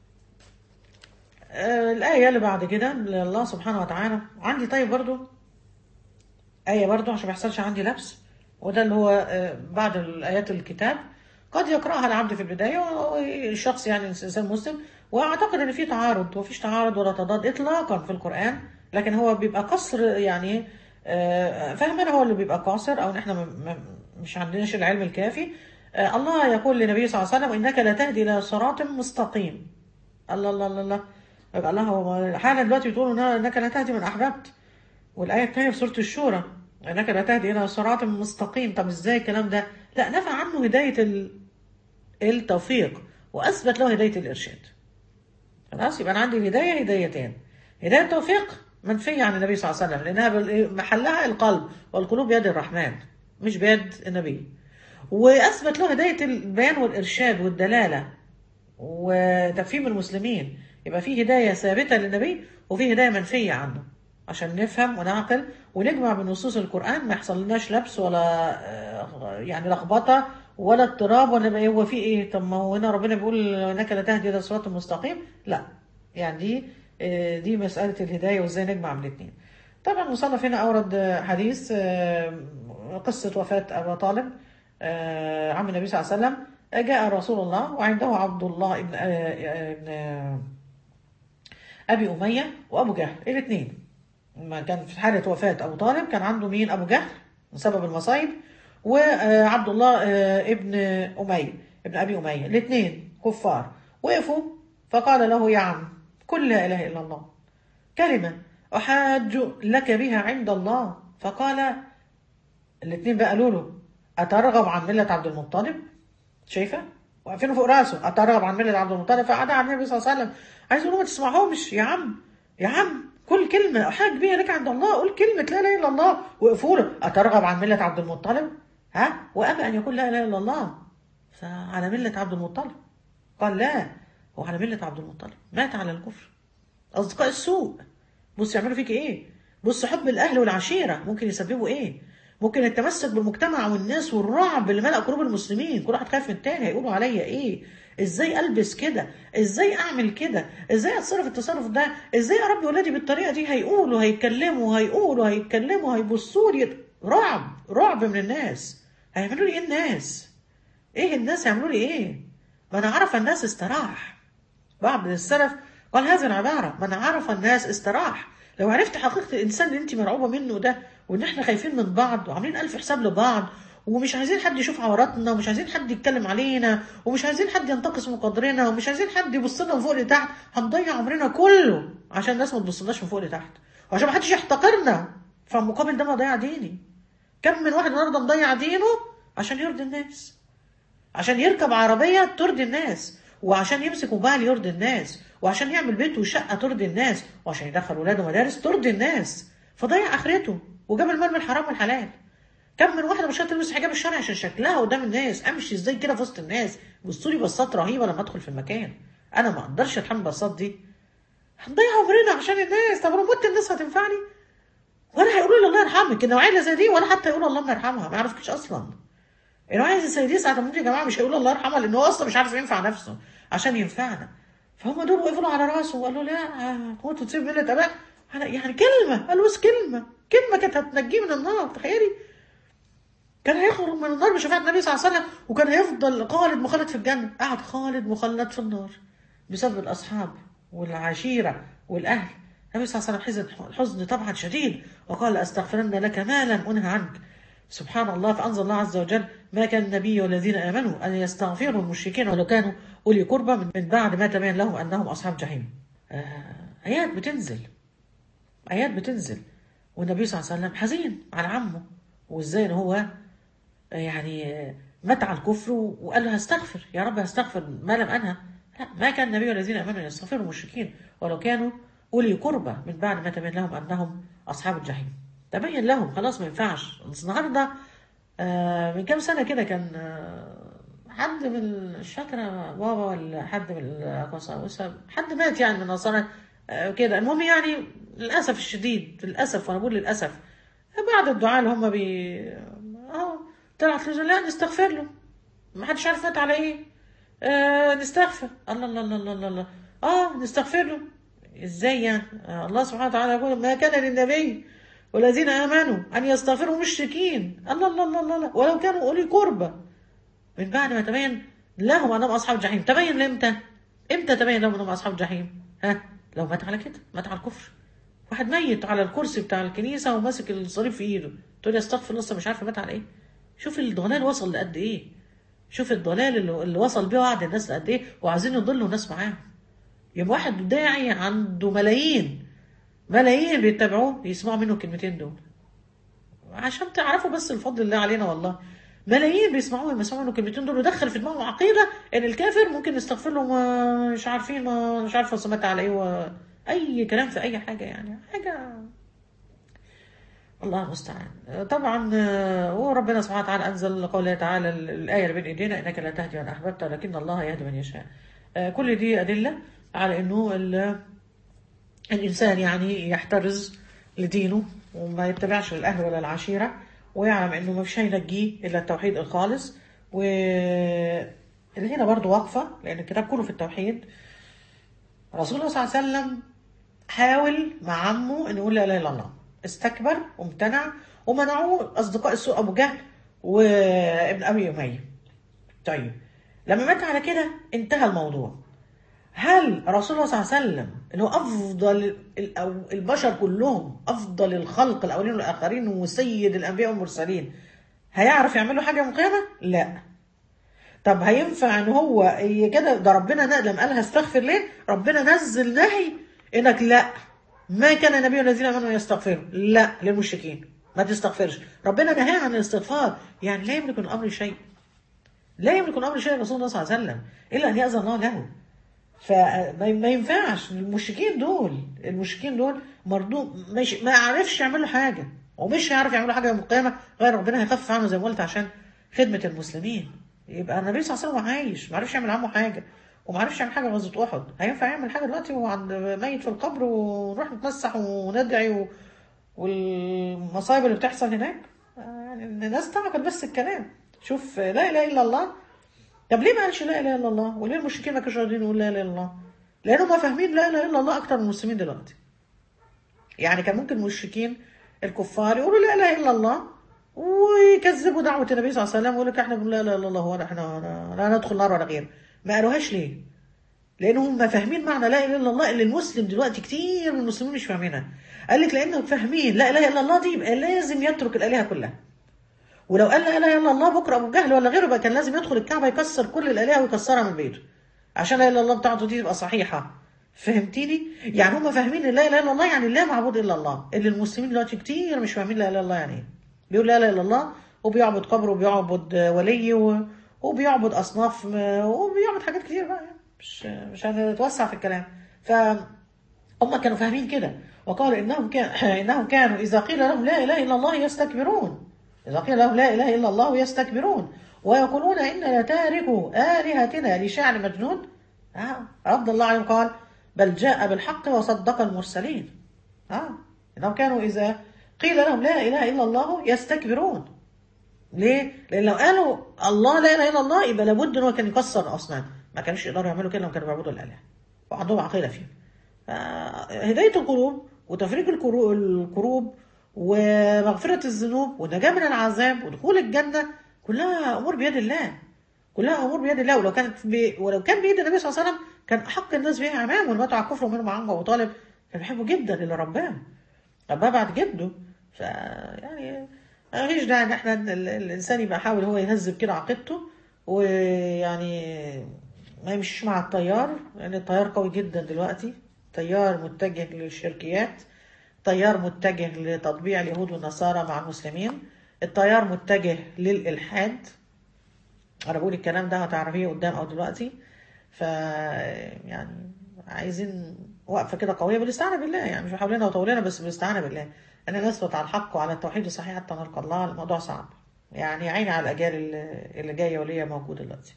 آآ الآية اللي بعد كده الله سبحانه وتعالى عندي طيب برضو آية برضو عشان ما يحصلش عندي لبس، وده اللي هو بعد الآيات الكتاب قد يقرأها العبد في البداية والشخص يعني الإنسان مسلم وأعتقد أن في تعارض، وفيش تعارض ولا تضاد إطلاقا في القرآن، لكن هو بيبقى قصر يعني فهمنا هو اللي بيبقى قاصر، أو إن إحنا مش عندناش العلم الكافي. الله يقول للنبي صلى الله عليه وسلم إنك لا تهدي إلى صراط مستقيم. الله الله الله الله يبقى الله حالا دلوقتي بتقول إنك لا تهدي من أحببت، والآية الثانية في سورة الشورى إنك لا تهدي إلى صراط مستقيم. طب إزاي الكلام ده؟ لا، نفى عنه هداية التوفيق وأثبت له هداية الإرشاد. خلاص يبقى أنا عندي هداية هدايتين، هداية التوفيق منفية عن النبي صلى الله عليه وسلم لأنها محلها القلب، والقلوب بيد الرحمن مش بيد النبي. وأثبت له هداية البيان والإرشاد والدلالة وتفهيم المسلمين. يبقى في هداية ثابتة للنبي وفي هداية منفية عنه عشان نفهم ونعقل ونجمع بنصوص القرآن، ما يحصل لناش لبس ولا يعني لخبطة ولا اضطراب ولا هو في ايه. طب ما هو هنا ربنا بيقول انك لا تهدي الى الصراط المستقيم، لا يعني دي آه، دي مسألة الهداية وازاي نجمع بين الاثنين. طبعا المصنف هنا أورد آه، حديث آه، قصة وفاة أبا طالب آه، عم النبي صلى الله عليه وسلم. آه، جاء رسول الله وعنده عبد الله ابن آه، ابن آه، أبي أمية وأبو جهل الاثنين. ما كان في حالة وفاة أبو طالب كان عنده مين؟ أبو جهل بسبب المصايب، وعبد الله آه، ابن أمية ابن أبي أمية، الاثنين كفار. وقفوا فقال له: يا عم، قل لا إله إلا الله، كلمة أحاج لك بها عند الله. فقال الاثنين بقى قالوا له: أترغب عن ملة عبد المطلب؟ شايفة؟ واقفين فوق راسه: أترغب عن ملة عبد المطلب؟ فقعد على النبي صلى الله عليه وسلم عايز يقول له: ما تسمعهمش يا عم، يا عم كل كلمة أحاج بها لك عند الله، قول كلمة لا إله إلا الله. وقفوا له: أترغب عن ملة عبد المطلب؟ ها؟ وأبى أن يقول لا إله إلا الله، فعلى ملة عبد المطلب. قال: لا، هو على ملة عبد المطلب، مات على الكفر. أصدقاء السوء بص يعملوا فيك إيه، بص حب الأهل والعشيرة ممكن يسببوا إيه، ممكن التمسك بالمجتمع والناس والرعب اللي ملأ قلوب المسلمين، كل واحد خايف من التاني، هيقولوا عليا إيه، إزاي ألبس كده، إزاي أعمل كده، إزاي أتصرف التصرف ده، إزاي أربي ولادي بالطريقة دي، هيقولوا هيتكلموا هيقولوا هيتكلموا هيبصوا لي، رعب رعب من الناس. هيعملوا لي إيه الناس؟ إيه الناس هيعملوا لي إيه؟ من عرف الناس استراح. بعض السلف قال هذه العبارة: من عرف الناس استراح. لو عرفت حقيقة الإنسان اللي أنت مرعوبة منه ده، وإن إحنا خايفين من بعض وعاملين ألف حساب لبعض، ومش عايزين حد يشوف عوراتنا، ومش عايزين حد يتكلم علينا، ومش عايزين حد ينتقص من قدرنا، ومش عايزين حد يبص لنا من فوق لتحت، هنضيع عمرنا كله عشان الناس ما تبصلناش من فوق لتحت، وعشان ما حدش يحتقرنا. فمقابل ده مضيع ديني. كم من واحد النهارده مضيع دينه عشان يرضي الناس، عشان يركب عربية ترضي الناس، وعشان يمسك موبايل يرضي الناس، وعشان يعمل بيت وشقة ترضي الناس، وعشان يدخل ولاده مدارس ترضي الناس، فضيع آخرته وجاب المال من الحرام والحلال. كم من واحدة مش هتلبس حجاب الشرعي عشان شكلها قدام الناس، امشي ازاي كده في وسط الناس، بصوا لي بصات رهيبة لما ادخل في المكان، انا ما اقدرش اتحمل البصات دي. هنضيع عمرنا عشان الناس. طب لو مت الناس هتنفعني؟ ولا هيقولوا لي الله يرحمك النوعية اللي زي دي، ولا حتى يقولوا الله يرحمها، ما يعرفكش اصلا. الواحد زي دي ساعة ما يا جماعة مش هيقول الله يرحمه، لأنه هو أصلا مش عارف ينفع نفسه عشان ينفعنا. فهم دول وقفوا على راسه وقالوا: لا، هو تسيب ملة أباء؟ يعني كلمة، قالوا بس كلمة، كلمة كانت هتنجيه من النار. تخيلي، كان هيخرج من النار بشفاعة النبي صلى الله عليه وسلم، وكان هيفضل خالد مخلد في الجنة. قعد خالد مخلد في النار بسبب الأصحاب والعشيرة والأهل. النبي صلى الله عليه وسلم حزن الحزن طبعا شديد، وقال: أستغفرن لك ما لم أنه عنك. سبحان الله. فأنزل الله عز وجل: ما كان النبي والذين آمنوا أن يستغفروا المشركين ولو كانوا أولي قربى من بعد ما تبين لهم أنهم أصحاب جحيم. آه آيات بتنزل، آيات بتنزل، والنبي صلى الله عليه وسلم حزين على عمه، وإزاي إن هو يعني مات على الكفر، وقال له: هستغفر يا رب، هستغفر ما لم أنهى. لا، ما كان النبي والذين آمنوا أن يستغفروا المشركين ولو كانوا أولي قربى من بعد ما تبين لهم أنهم أصحاب الجحيم. تبين لهم خلاص ما ينفعش. النهارده آه من كام سنة كده كان آه حد من مش فاكرة بابا ولا حد من الأقاصي، حد مات يعني من النصارى آه كده. المهم يعني للأسف الشديد، للأسف وأنا بقول للأسف، بعد الدعاء اللي هم بي اه طلعت له: لا نستغفر له، ما حدش عارف مات على ايه، آه نستغفر. الله الله الله الله الله، اه نستغفر له ازاي يعني؟ آه الله سبحانه وتعالى يقول: ما كان للنبي والذين آمنوا أن يستغفروا المشركين، الله الله الله الله، ولو كانوا أولي قربى من بعد ما تبين لهم أنهم أصحاب الجحيم. تبين امتى؟ امتى تبين لهم أنهم أصحاب الجحيم؟ ها؟ لو مات على كده، مات على الكفر. واحد ميت على الكرسي بتاع الكنيسة وماسك الصليب في إيده، تقول لي استغفر لسه مش عارفة مات على إيه؟ شوف الضلال وصل لقد إيه؟ شوف الضلال اللي, اللي وصل بيه بعض الناس لقد إيه، وعايزين يضلوا الناس معاهم. يبقى واحد داعي عنده ملايين ملايين بيتابعوه يسمعوا منه الكلمتين دول، عشان تعرفوا بس الفضل الله علينا والله. ملايين بيسمعوه يسمعوا منه الكلمتين دول، ودخل في دماغهم عقيده ان الكافر ممكن نستغفر له، ما مش عارفين، ما مش عارفه سمعت على ايه، و... اي كلام في اي حاجه، يعني حاجه الله المستعان. طبعا هو ربنا سبحانه وتعالى انزل قوله تعالى الايه اللي بين ايدينا: انك لا تهدي من احببت ولكن الله يهدي من يشاء. كل دي ادله على انه الإنسان يعني يحترز لدينه وما يتبعش الأهل ولا العشيرة، ويعلم إنه ما فيش هينجيه إلا التوحيد الخالص. واللي هنا برضو واقفة، لأن الكتاب كله في التوحيد. رسول الله صلى الله عليه وسلم حاول مع عمه انه يقول لا اله الا الله، استكبر وامتنع، ومنعوه اصدقاء السوء ابو جهل وابن ابي اميه. طيب لما مات على كده انتهى الموضوع. هل رسول الله صلى الله عليه وسلم انه افضل الأو- البشر كلهم، افضل الخلق الاولين والاخرين وسيد الانبياء والمرسلين، هيعرف يعمل له حاجه من القيامه؟ لا. طب هينفع ان هو ي- كده؟ ده ربنا ن- لما قالها استغفر ليه ربنا نزل نهي انك لا، ما كان النبي الذين امنوا يستغفروا لا للمشركين، ما تستغفرش. ربنا نهى عن الاستغفار، يعني لا يملك من امر شيء، لا يملك من امر شيء رسول الله صلى الله عليه وسلم الا ان ياذن الله له. فما ما ينفعش المشركين دول، المشركين دول مردود، مش ما يعرفش يعملوا حاجه، ومش هيعرف يعملوا حاجه يوم القيامه غير ربنا هيخفف عنه زي ما قلت عشان خدمه المسلمين. يبقى النبي صلى الله عليه وسلم عايش ما عرفش يعمل عمه حاجه، وما عرفش يعمل حاجه في غزوه احد، هينفع يعمل حاجه دلوقتي وهو عند ميت في القبر ونروح نتمسح وندعي و... والمصايب اللي بتحصل هناك؟ آه، يعني الناس تعقل بس الكلام. شوف لا اله الا الله. طب ليه ما قالش لا اله الا الله؟ وليه المشركين ما كانوش راضيين يقولوا لا اله الا الله؟ لانهم ما فاهمين لا اله الا الله اكتر من المسلمين دلوقتي. يعني كان ممكن المشركين الكفار يقولوا لا اله الا الله ويكذبوا دعوه النبي صلى الله عليه وسلم ويقول لك احنا بنقول لا اله الا الله ولا احنا لا ندخل النار ولا غيره. ما قالوهاش ليه؟ لانهم ما فاهمين معنى لا اله الا الله اللي المسلم دلوقتي كتير من المسلمين مش فاهمينها. قال لك لانهم فاهمين لا اله الا الله دي يبقى لازم يترك الالهه كلها. ولو قال لا اله الا الله بكره ابو جهل ولا غيره بقى كان لازم يدخل الكعبه يكسر كل الالهه ويكسرها من بيته عشان لا اله الا الله بتاعته دي تبقى صحيحه. فهمتيني؟ يعني هم فاهمين ان لا اله الا الله يعني لا معبود الا الله، اللي المسلمين دلوقتي كتير مش فاهمين لا اله الا الله يعني ايه. بيقول لا اله الا الله وبيعبد قبر وبيعبد ولي و- وبيعبد اصناف وبيعبد حاجات كتير بقى يعني. مش مش هنتوسع في الكلام. ف هم كانوا فاهمين كده، وقالوا انهم كان انهم كانوا اذا قيل لهم لا اله الا الله يستكبرون، اذا قيل لهم لا اله الا الله يستكبرون ويقولون اننا تاركوا الهتنا لشاعر مجنون. آه. رد الله عليهم قال بل جاء بالحق وصدق المرسلين. اه انهم كانوا اذا قيل لهم لا اله الا الله يستكبرون. ليه؟ لان لو قالوا الله لا اله الا الله يبقى لابد ان هو كان يكسر الاصنام، ما كانوش يقدروا يعملوا كده لو كانوا بيعبدوا الاله وعندهم عقيده فيه. هداية القلوب وتفريج الكرو- الكروب ومغفرة الذنوب والنجاة من العذاب ودخول الجنة كلها أمور بيد الله، كلها أمور بيد الله. ولو كانت بي... ولو كان بيد النبي صلى الله عليه وسلم كان أحق الناس بها عمام، والمتع كفر منهم عن أبو طالب كان بيحبه جدا اللي رباه رباه بعد جده. ف يعني مفيش داعي إن احنا ال- ال- الإنسان يبقى يحاول هو يهذب كده عقيدته، ويعني ما يمشيش مع التيار، لأن التيار قوي جدا دلوقتي. تيار متجه للشركيات، تيار متجه لتطبيع اليهود والنصارى مع المسلمين، التيار متجه للإلحاد. أنا بقول الكلام ده هتعرفيه قدام أو دلوقتي. ف يعني عايزين وقفة كده قوية بالاستعانة بالله، يعني مش بحولنا وطولنا بس بالاستعانة بالله، أن نثبت على الحق وعلى التوحيد الصحيح حتى نلقى الله. الموضوع صعب يعني، عيني على الأجيال اللي اللي جاية واللي هي موجودة دلوقتي.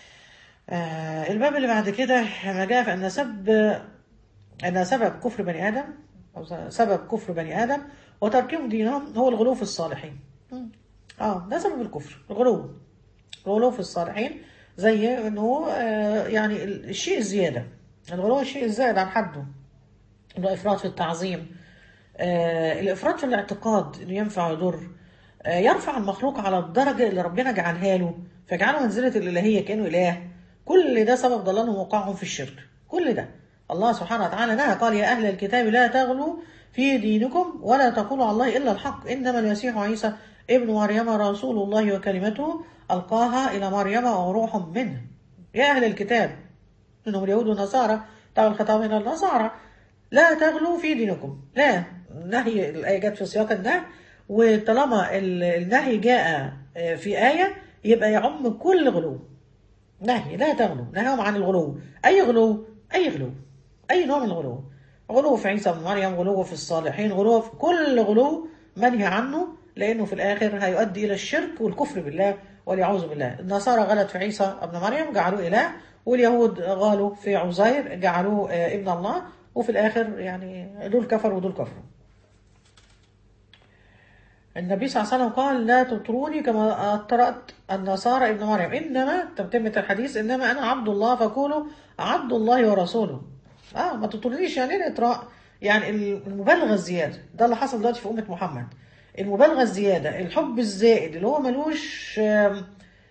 آه الباب اللي بعد كده ما جاء في أن سب أن سبب كفر بني آدم أو سبب كفر بني آدم وتركهم دينهم هو الغلو في الصالحين. مم. اه ده سبب الكفر، الغلو، الغلو في الصالحين. زي انه آه يعني الشيء الزيادة، الغلو الشيء الزائد عن حده، انه افراط في التعظيم، آه الافراط في الاعتقاد انه ينفع ويضر، آه يرفع المخلوق على الدرجة اللي ربنا جعلها له فيجعله منزلة الإلهية كأنه إله. كل ده سبب ضلالهم ووقعهم في الشرك. كل ده الله سبحانه وتعالى نهى قال يا أهل الكتاب لا تغلوا في دينكم ولا تقولوا على الله إلا الحق إنما المسيح عيسى ابن مريم رسول الله وكلمته ألقاها إلى مريم وروح منه. يا أهل الكتاب منهم اليهود والنصارى، طبعا الخطاب هنا النصارى، لا تغلوا في دينكم. لا، النهي الآية جت في سياق النهي، وطالما ال- النهي جاء آه، في آية يبقى يعم كل غلو. نهي لا تغلو، نهاهم عن الغلو. أي غلو؟ أي غلو، أي نوع من الغلو. غلو في عيسى بن مريم، غلو في الصالحين، غلو في كل غلو منهي عنه، لأنه في الآخر هيؤدي إلى الشرك والكفر بالله والعوذ بالله. النصارى غلت في عيسى ابن مريم جعلوه إله، واليهود غالوا في عزير جعلوه آه، ابن الله، وفي الآخر يعني دول كفروا ودول كفروا. النبي صلى الله عليه وسلم قال لا تطروني كما أطرت النصارى ابن مريم، إنما تتمة الحديث إنما أنا عبد الله فقولوا عبد الله ورسوله. آه ما تطرونيش يعني إيه الإطراء؟ يعني المبالغه الزياده ده اللي حصل دلوقتي في امه محمد. المبالغه الزياده، الحب الزائد اللي هو ملوش آم،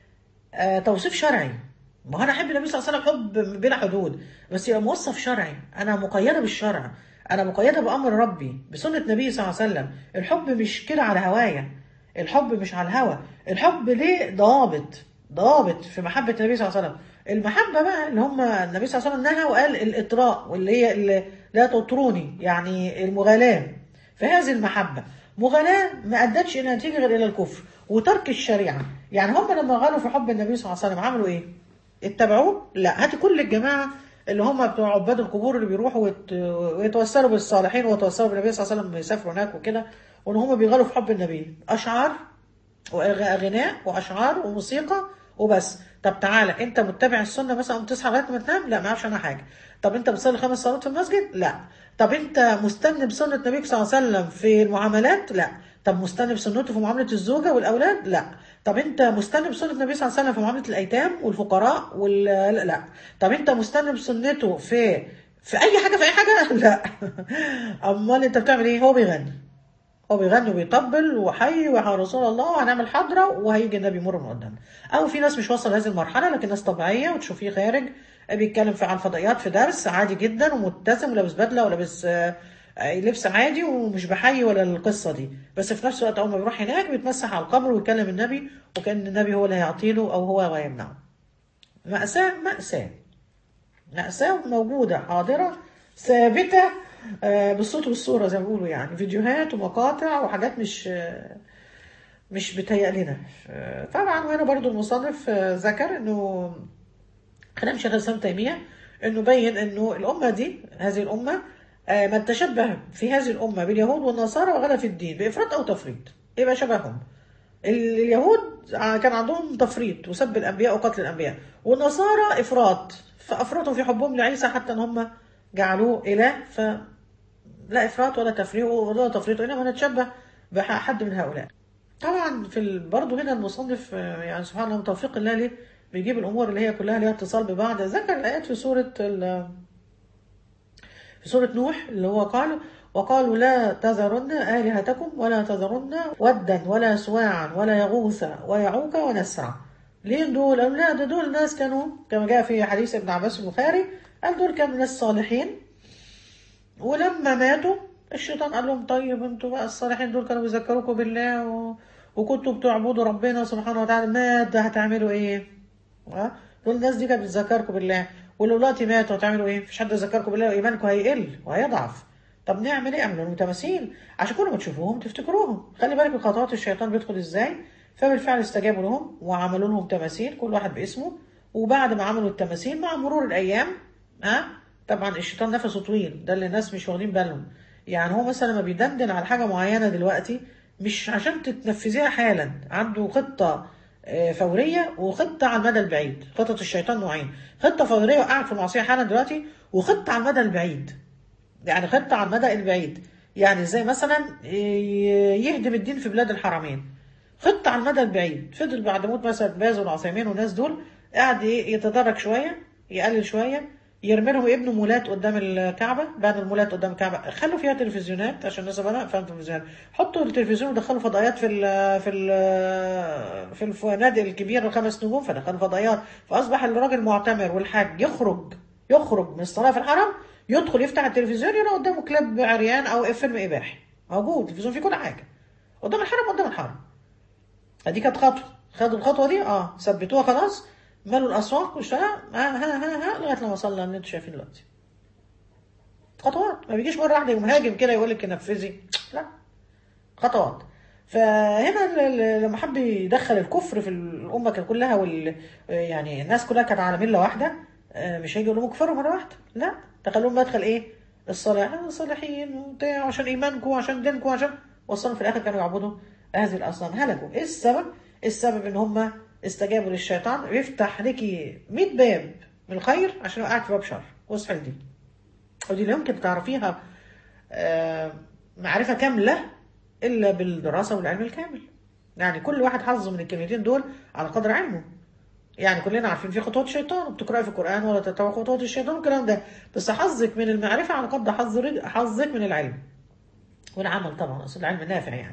آه توصيف شرعي. ما هو انا احب النبي صلى الله عليه وسلم حب بلا حدود، بس يبقى موصف شرعي. انا مقيده بالشرع، انا مقيده بامر ربي بسنه النبي صلى الله عليه وسلم. الحب مش كده على هوايا، الحب مش على الهوى، الحب ليه ضوابط. ضوابط في محبه النبي صلى الله عليه وسلم. المحبه بقى اللي هم النبي صلى الله عليه وسلم نهى وقال الاطراء، واللي هي اللي لا تطروني، يعني المغالاه. فهذه المحبه مغالاه ما ادتش الى نتيجه غير الى الكفر وترك الشريعه. يعني هم لما غالوا في حب النبي صلى الله عليه وسلم عملوا ايه؟ اتبعوه؟ لا. هاتي كل الجماعه اللي هم بتوع عباد القبور اللي بيروحوا ويت- ويتوسلوا بالصالحين ويتوسلوا بالنبي صلى الله عليه وسلم، يسافروا هناك وكده، وان هم بيغالوا في حب النبي. اشعار وغناء واشعار وموسيقى وبس. طب تعالى انت متبع السنه مثلا، قمت تصحى لغايه ما تنام؟ لا، ما اعرفش انا حاجه. طب انت بتصلي خمس صلوات في المسجد؟ لا. طب انت مستني بسنه النبي صلى الله عليه وسلم في المعاملات؟ لا. طب مستني بسنته في معامله الزوجه والاولاد؟ لا. طب انت مستني بسنه النبي صلى الله عليه وسلم في معامله الايتام والفقراء وال لا, لا. طب انت مستني بسنته في في اي حاجه، في اي حاجه؟ لا. امال انت بتعمل ايه؟ هو بيغني، هو بيغني وبيطبل وحي ويا رسول الله وهنعمل حضره وهيجي النبي يمر من قدامنا. او في ناس مش واصله لهذه المرحله، لكن ناس طبيعيه وتشوفيه خارج بيتكلم في عن الفضائيات في درس عادي جدا ومبتسم ولابس بدله ولابس آه، آه، لبس عادي ومش بحي ولا القصه دي، بس في نفس الوقت اول ما بيروح هناك بيتمسح على القبر ويكلم النبي وكان النبي هو اللي هيعطيله او هو اللي هيمنعه. مأساة مأساة مأساة موجودة حاضرة ثابتة، آه، بالصوت والصورة زي ما بيقولوا، يعني فيديوهات ومقاطع وحاجات مش آه، مش بتهيأ لنا. آه، طبعا. وهنا برضو المصنف آه، ذكر انه كلام شيخ الاسلام تيمية، انه بين انه الامة دي، هذه الامة آه، من تشبه في هذه الامة باليهود والنصارى وغلا في الدين بافراط او تفريط يبقى شبههم. ال- اليهود ع- كان عندهم تفريط وسب الانبياء وقتل الانبياء، والنصارى افراط، فافرطوا في حبهم لعيسى حتى ان هم جعلوه اله. فلا افراط ولا تفريط ولا تفريط، انما نتشبه بحد من هؤلاء. طبعا في ال... برضه هنا المصنف آه، يعني سبحان الله من توفيق الله ليه بيجيب الامور اللي هي كلها ليها اتصال ببعض. ذكر الايات في سوره ال... في سورة نوح اللي هو قال: وقالوا لا تذرن آلهتكم ولا تذرن ودا ولا سواعا ولا يغوث ويعوق ونسرا. ليه دول؟ قالوا لا، ده دول ناس كانوا كما جاء في حديث ابن عباس البخاري، قال دول كانوا ناس صالحين، ولما ماتوا الشيطان قال لهم طيب انتوا بقى الصالحين دول كانوا بيذكروكم بالله و... وكنتوا بتعبدوا ربنا سبحانه وتعالى، مات ده هتعملوا ايه؟ ها؟ دول الناس دي كانت بتذكركم بالله، ولو دلوقتي ماتوا هتعملوا ايه؟ مفيش حد يذكركم بالله وايمانكم هيقل وهيضعف. طب نعمل ايه؟ اعملوا لهم تماثيل عشان كل ما تشوفوهم تفتكروهم. خلي بالك من خطوات الشيطان بيدخل ازاي. فبالفعل استجابوا لهم وعملوا لهم تماثيل كل واحد باسمه. وبعد ما عملوا التماثيل مع مرور الايام، ها، طبعا الشيطان نفسه طويل، ده اللي الناس مش واخدين بالهم. يعني هو مثلا لما بيدندن على حاجه معينه دلوقتي مش عشان تتنفذيها حالا، عنده خطه آه، فوريه وخطه على المدى البعيد. خطه الشيطان نوعين: خطه فوريه وقعت في المعصيه حالا دلوقتي، وخطه على المدى البعيد. يعني خطه على المدى البعيد، يعني زي مثلا آه، يهدم الدين في بلاد الحرمين. خطه على المدى البعيد، فضل بعد موت مثلا باز والعثيمين والناس دول قاعد ي- يتدرج شويه، يقلل شويه، يرمي لهم يبنوا مولات قدام الكعبه. بنوا المولات قدام الكعبه، خلوا فيها تلفزيونات عشان الناس بقى فاهم تلفزيونات، حطوا التلفزيون ودخلوا فضائيات في ال في ال في الفنادق الكبيره الخمس نجوم، فدخلوا فضائيات. فاصبح الراجل معتمر والحاج يخرج يخرج من الصلاه في الحرم، يدخل يفتح التلفزيون يلاقي قدامه كليب عريان او فيلم اباحي موجود. التلفزيون فيه كل حاجه قدام الحرم، قدام الحرم. ادي كانت خطوه، خدوا الخطوه دي، اه ثبتوها خلاص، مالوا الاسواق واشتغل ها ها ها ها لغايه لما وصلنا اللي انتم شايفين دلوقتي. خطوات، ما بيجيش مره واحده مهاجم كده يقول لك نفذي، لا، خطوات. فهنا ال- ال- لما حب يدخل الكفر في الامه كان كلها وال يعني الناس كلها كانت على مله واحده، آه، مش هيجي يقول لهم كفروا مره واحده، لا، دخلهم مدخل ايه؟ الصلاح، آه، صالحين وبتاع عشان ايمانكم عشان دينكم عشان وصلوا في الاخر كانوا يعبدوا هذه الاصنام، هلكوا. ايه السبب؟ السبب ان هم استجابوا للشيطان يفتح لك مية باب من الخير عشان يوقعك في باب شر. واصحى دي، ودي اللي يمكن تعرفيها آه، معرفة كاملة إلا بالدراسة والعلم الكامل. يعني كل واحد حظه من الكلمتين دول على قدر علمه. يعني كلنا عارفين في خطوات الشيطان، وبتقرأي في القرآن ولا تتبع خطوات الشيطان والكلام ده، بس حظك من المعرفة على قدر حظ رج- حظك من العلم والعمل طبعا، اصل العلم نافع يعني.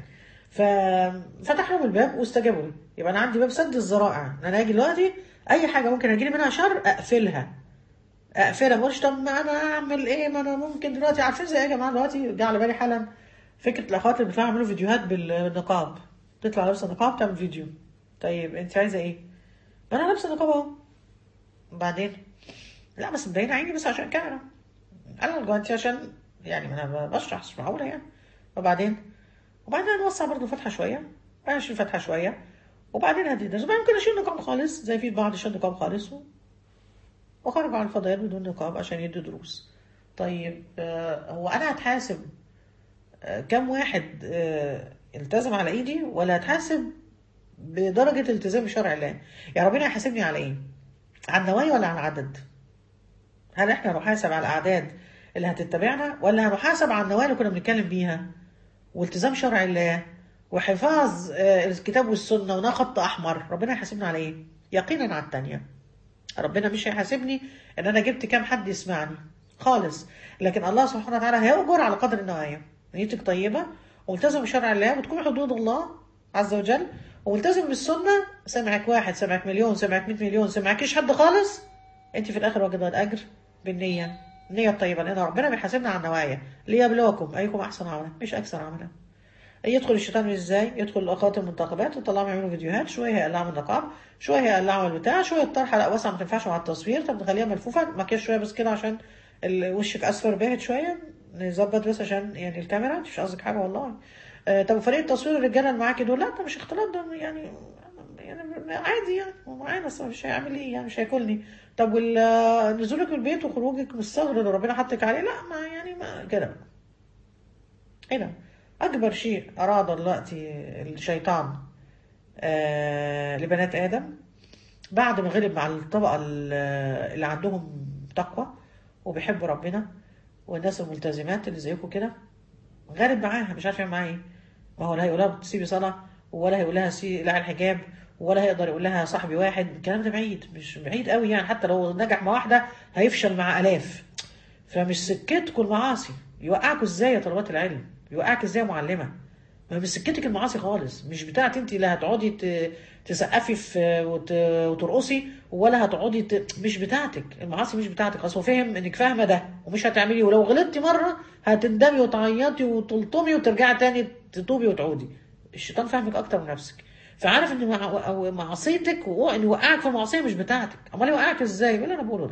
ففتح لهم الباب واستجابوا لي. يبقى انا عندي باب سد الذرائع، ان انا اجي دلوقتي اي حاجه ممكن اجي لي منها شر اقفلها. اقفلها، ما اقولش طب ما انا اعمل ايه، ما انا ممكن دلوقتي. عارفين زي ايه يا جماعه؟ دلوقتي جه على بالي حالا فكره الاخوات اللي بيطلعوا يعملوا فيديوهات بالنقاب. تطلع لابسه نقاب تعمل فيديو. طيب انت عايزه ايه؟ ما انا لابسه نقاب اهو. بعدين لا بس مبينه عيني بس عشان كاميرا. انا دلوقتي عشان يعني ما انا بشرح مش معقوله يعني. وبعدين وبعدين نوسع برضه فتحه شويه، اشيل فتحه شويه، وبعدين هدي درس. ممكن اشيل نقاب خالص زي في بعض شال نقاب خالص و- وخرجوا على الفضائيات بدون نقاب عشان يدوا دروس. طيب آه، هو انا هتحاسب آه، كم واحد آه، التزم على ايدي، ولا هتحاسب بدرجه التزام شرع الله؟ يعني ربنا هيحاسبني على ايه؟ على النوايا ولا على العدد؟ هل احنا هنحاسب على الاعداد اللي هتتبعنا، ولا هنحاسب على النوايا اللي كنا بنتكلم بيها والتزام شرع الله وحفاظ آه، الكتاب والسنة ونا خط أحمر؟ ربنا يحاسبنا على إيه؟ يقينا على التانية. ربنا مش هيحاسبني إن أنا جبت كام حد يسمعني خالص، لكن الله سبحانه وتعالى هيأجر على قدر النوايا. نيتك طيبة وملتزم بشرع الله وتكون حدود الله عز وجل، وملتزم بالسنة. سمعك واحد، سمعك مليون، سمعك مئة مليون، سمعكيش حد خالص، أنت في الآخر واجد الأجر بالنية. النية الطيبة، لأن ربنا بيحاسبنا على النوايا ليبلوكم أيكم أحسن عملا مش أكثر عملا. يدخل الشيطان ازاي؟ يدخل الاخوات المنتخبات ويطلعهم يعملوا فيديوهات، شويه هيقلعوا النقاب، شويه هيقلعوا البتاع، شويه الطرحه لا واسعه ما تنفعش مع التصوير، طب نخليها ملفوفه مكياج شويه بس كده عشان ال- وشك اصفر باهت شويه، نظبط بس عشان يعني الكاميرا. انت مش قصدك حاجه والله. آه طب فريق التصوير الرجاله اللي معاكي دول، لا ده مش اختلاط، ده يعني يعني عادي يعني هو معانا، بس مش هيعمل ايه يعني، مش هياكلني. طب وال- نزولك من البيت وخروجك من الثغر اللي ربنا حطك عليه، لا ما يعني ما كده. هنا أكبر شيء أراد دلوقتي الشيطان آه لبنات آدم بعد ما غلب مع الطبقة ال- اللي عندهم تقوى وبيحبوا ربنا، والناس الملتزمات اللي زيكم كده، غالب معاها مش عارف يعمل معاها ايه. ما هو لا هيقول لها تسيبي صلاة، ولا هيقول لها سي لا الحجاب، ولا هيقدر يقول لها صاحبي واحد. الكلام ده بعيد، مش بعيد قوي يعني، حتى لو نجح مع واحدة هيفشل مع آلاف. فمش سكتكم المعاصي. يوقعكوا ازاي يا طلبات العلم؟ يوقعك ازاي يا معلمه؟ ما مش سكتك المعاصي خالص، مش بتاعت انت. لا هتقعدي ت- تسقفي في وت- وترقصي، ولا هتقعدي ت... مش بتاعتك المعاصي، مش بتاعتك. اصل هو فاهم انك فاهمه ده ومش هتعمليه، ولو غلطتي مره هتندمي وتعيطي وتلطمي وترجعي تاني تتوبي وتعودي. الشيطان فاهمك اكتر من نفسك، فعارف ان مع... أو معصيتك وان يوقعك في معصيه مش بتاعتك. امال يوقعك ازاي؟ إيه اللي انا بقوله ده؟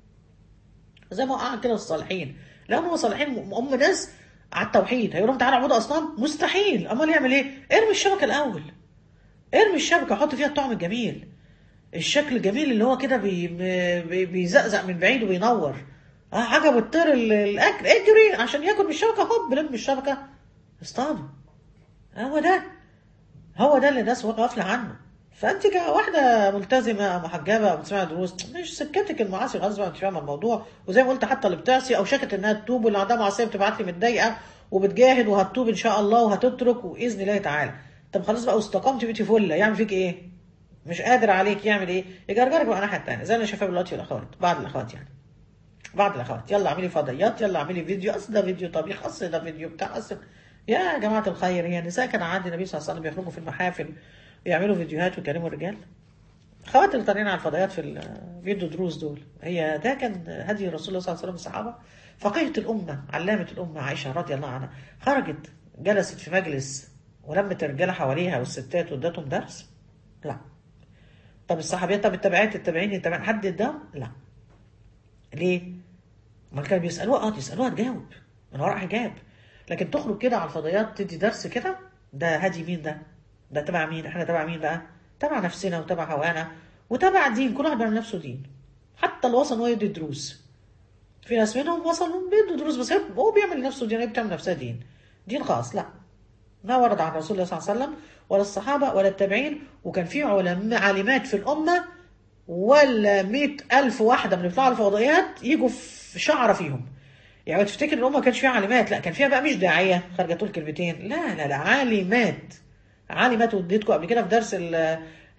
زي ما وقع كده الصالحين، لان هم صالحين هم ناس على التوحيد، هيقول لهم تعالوا اعبدوا اصنام؟ مستحيل. امال يعمل ايه؟ ارمي الشبكه الاول، ارمي الشبكه وحط فيها الطعم الجميل، الشكل الجميل اللي هو كده بي بي- بيزقزق من بعيد وبينور. اه عجب الطير ال- الاكل، اجري عشان ياكل من الشبكه، هوب لم الشبكه اصطاده. هو ده هو ده اللي الناس غافله عنه. فانت كواحده ملتزمه محجبه او بتسمع دروس، مش سكتك المعاصي غصب، انت فاهمه الموضوع. وزي ما قلت حتى اللي بتعصي او شكت انها تتوب، واللي عندها معصيه بتبعت لي متضايقه وبتجاهد وهتتوب ان شاء الله وهتترك واذن الله تعالى. طب خلاص بقى واستقمتي بقيتي فله، يعمل فيك ايه؟ مش قادر عليك يعمل ايه؟ يجرجرك بقى الناحيه الثانيه زي اللي شايفاه دلوقتي الاخوات، بعض الاخوات يعني، بعض الاخوات يلا اعملي فضيات، يلا اعملي فيديو، اصل ده فيديو طبيخ، اصل ده فيديو بتاع، اصل يا جماعه الخير. هي النساء كان عندي النبي صلى الله عليه وسلم بيخرجوا في المحافل يعملوا فيديوهات ويكلموا الرجال؟ اخوات اللي طالعين على الفضائيات في ال- بيدوا دروس دول، هي ده كان هدي رسول الله صلى الله عليه وسلم الصحابه. فقيهة الامه علامه الامه عائشه رضي الله عنها خرجت جلست في مجلس ولمت الرجاله حواليها والستات وادتهم درس؟ لا. طب الصحابيات، طب التابعات التابعين التابعين حد اداهم؟ لا. ليه؟ ما كانوا بيسالوها اه يسالوها تجاوب من وراء حجاب، لكن تخرج كده على الفضائيات تدي درس كده؟ ده هدي مين ده؟ ده تبع مين؟ احنا تبع مين بقى؟ تبع نفسنا وتبع هوانا وتبع دين. كل واحد بيعمل نفسه دين. حتى اللي وصل هو يدي دروس، في ناس منهم وصلوا بيدوا دروس بس هو بيعمل نفسه دين، هي بتعمل نفسها دين، دين خاص. لا، ما ورد عن رسول الله صلى الله عليه وسلم ولا الصحابة ولا التابعين. وكان في علماء عالمات في الأمة ولا مئة ألف واحدة من بتوع الفضائيات يجوا في شعرة فيهم. يعني تفتكر الأمة ما كانش فيها عالمات؟ لا، كان فيها بقى مش داعية خارجة تقول كلمتين، لا لا لا، عالمات. عالمات. وديتكم قبل كده في درس ال-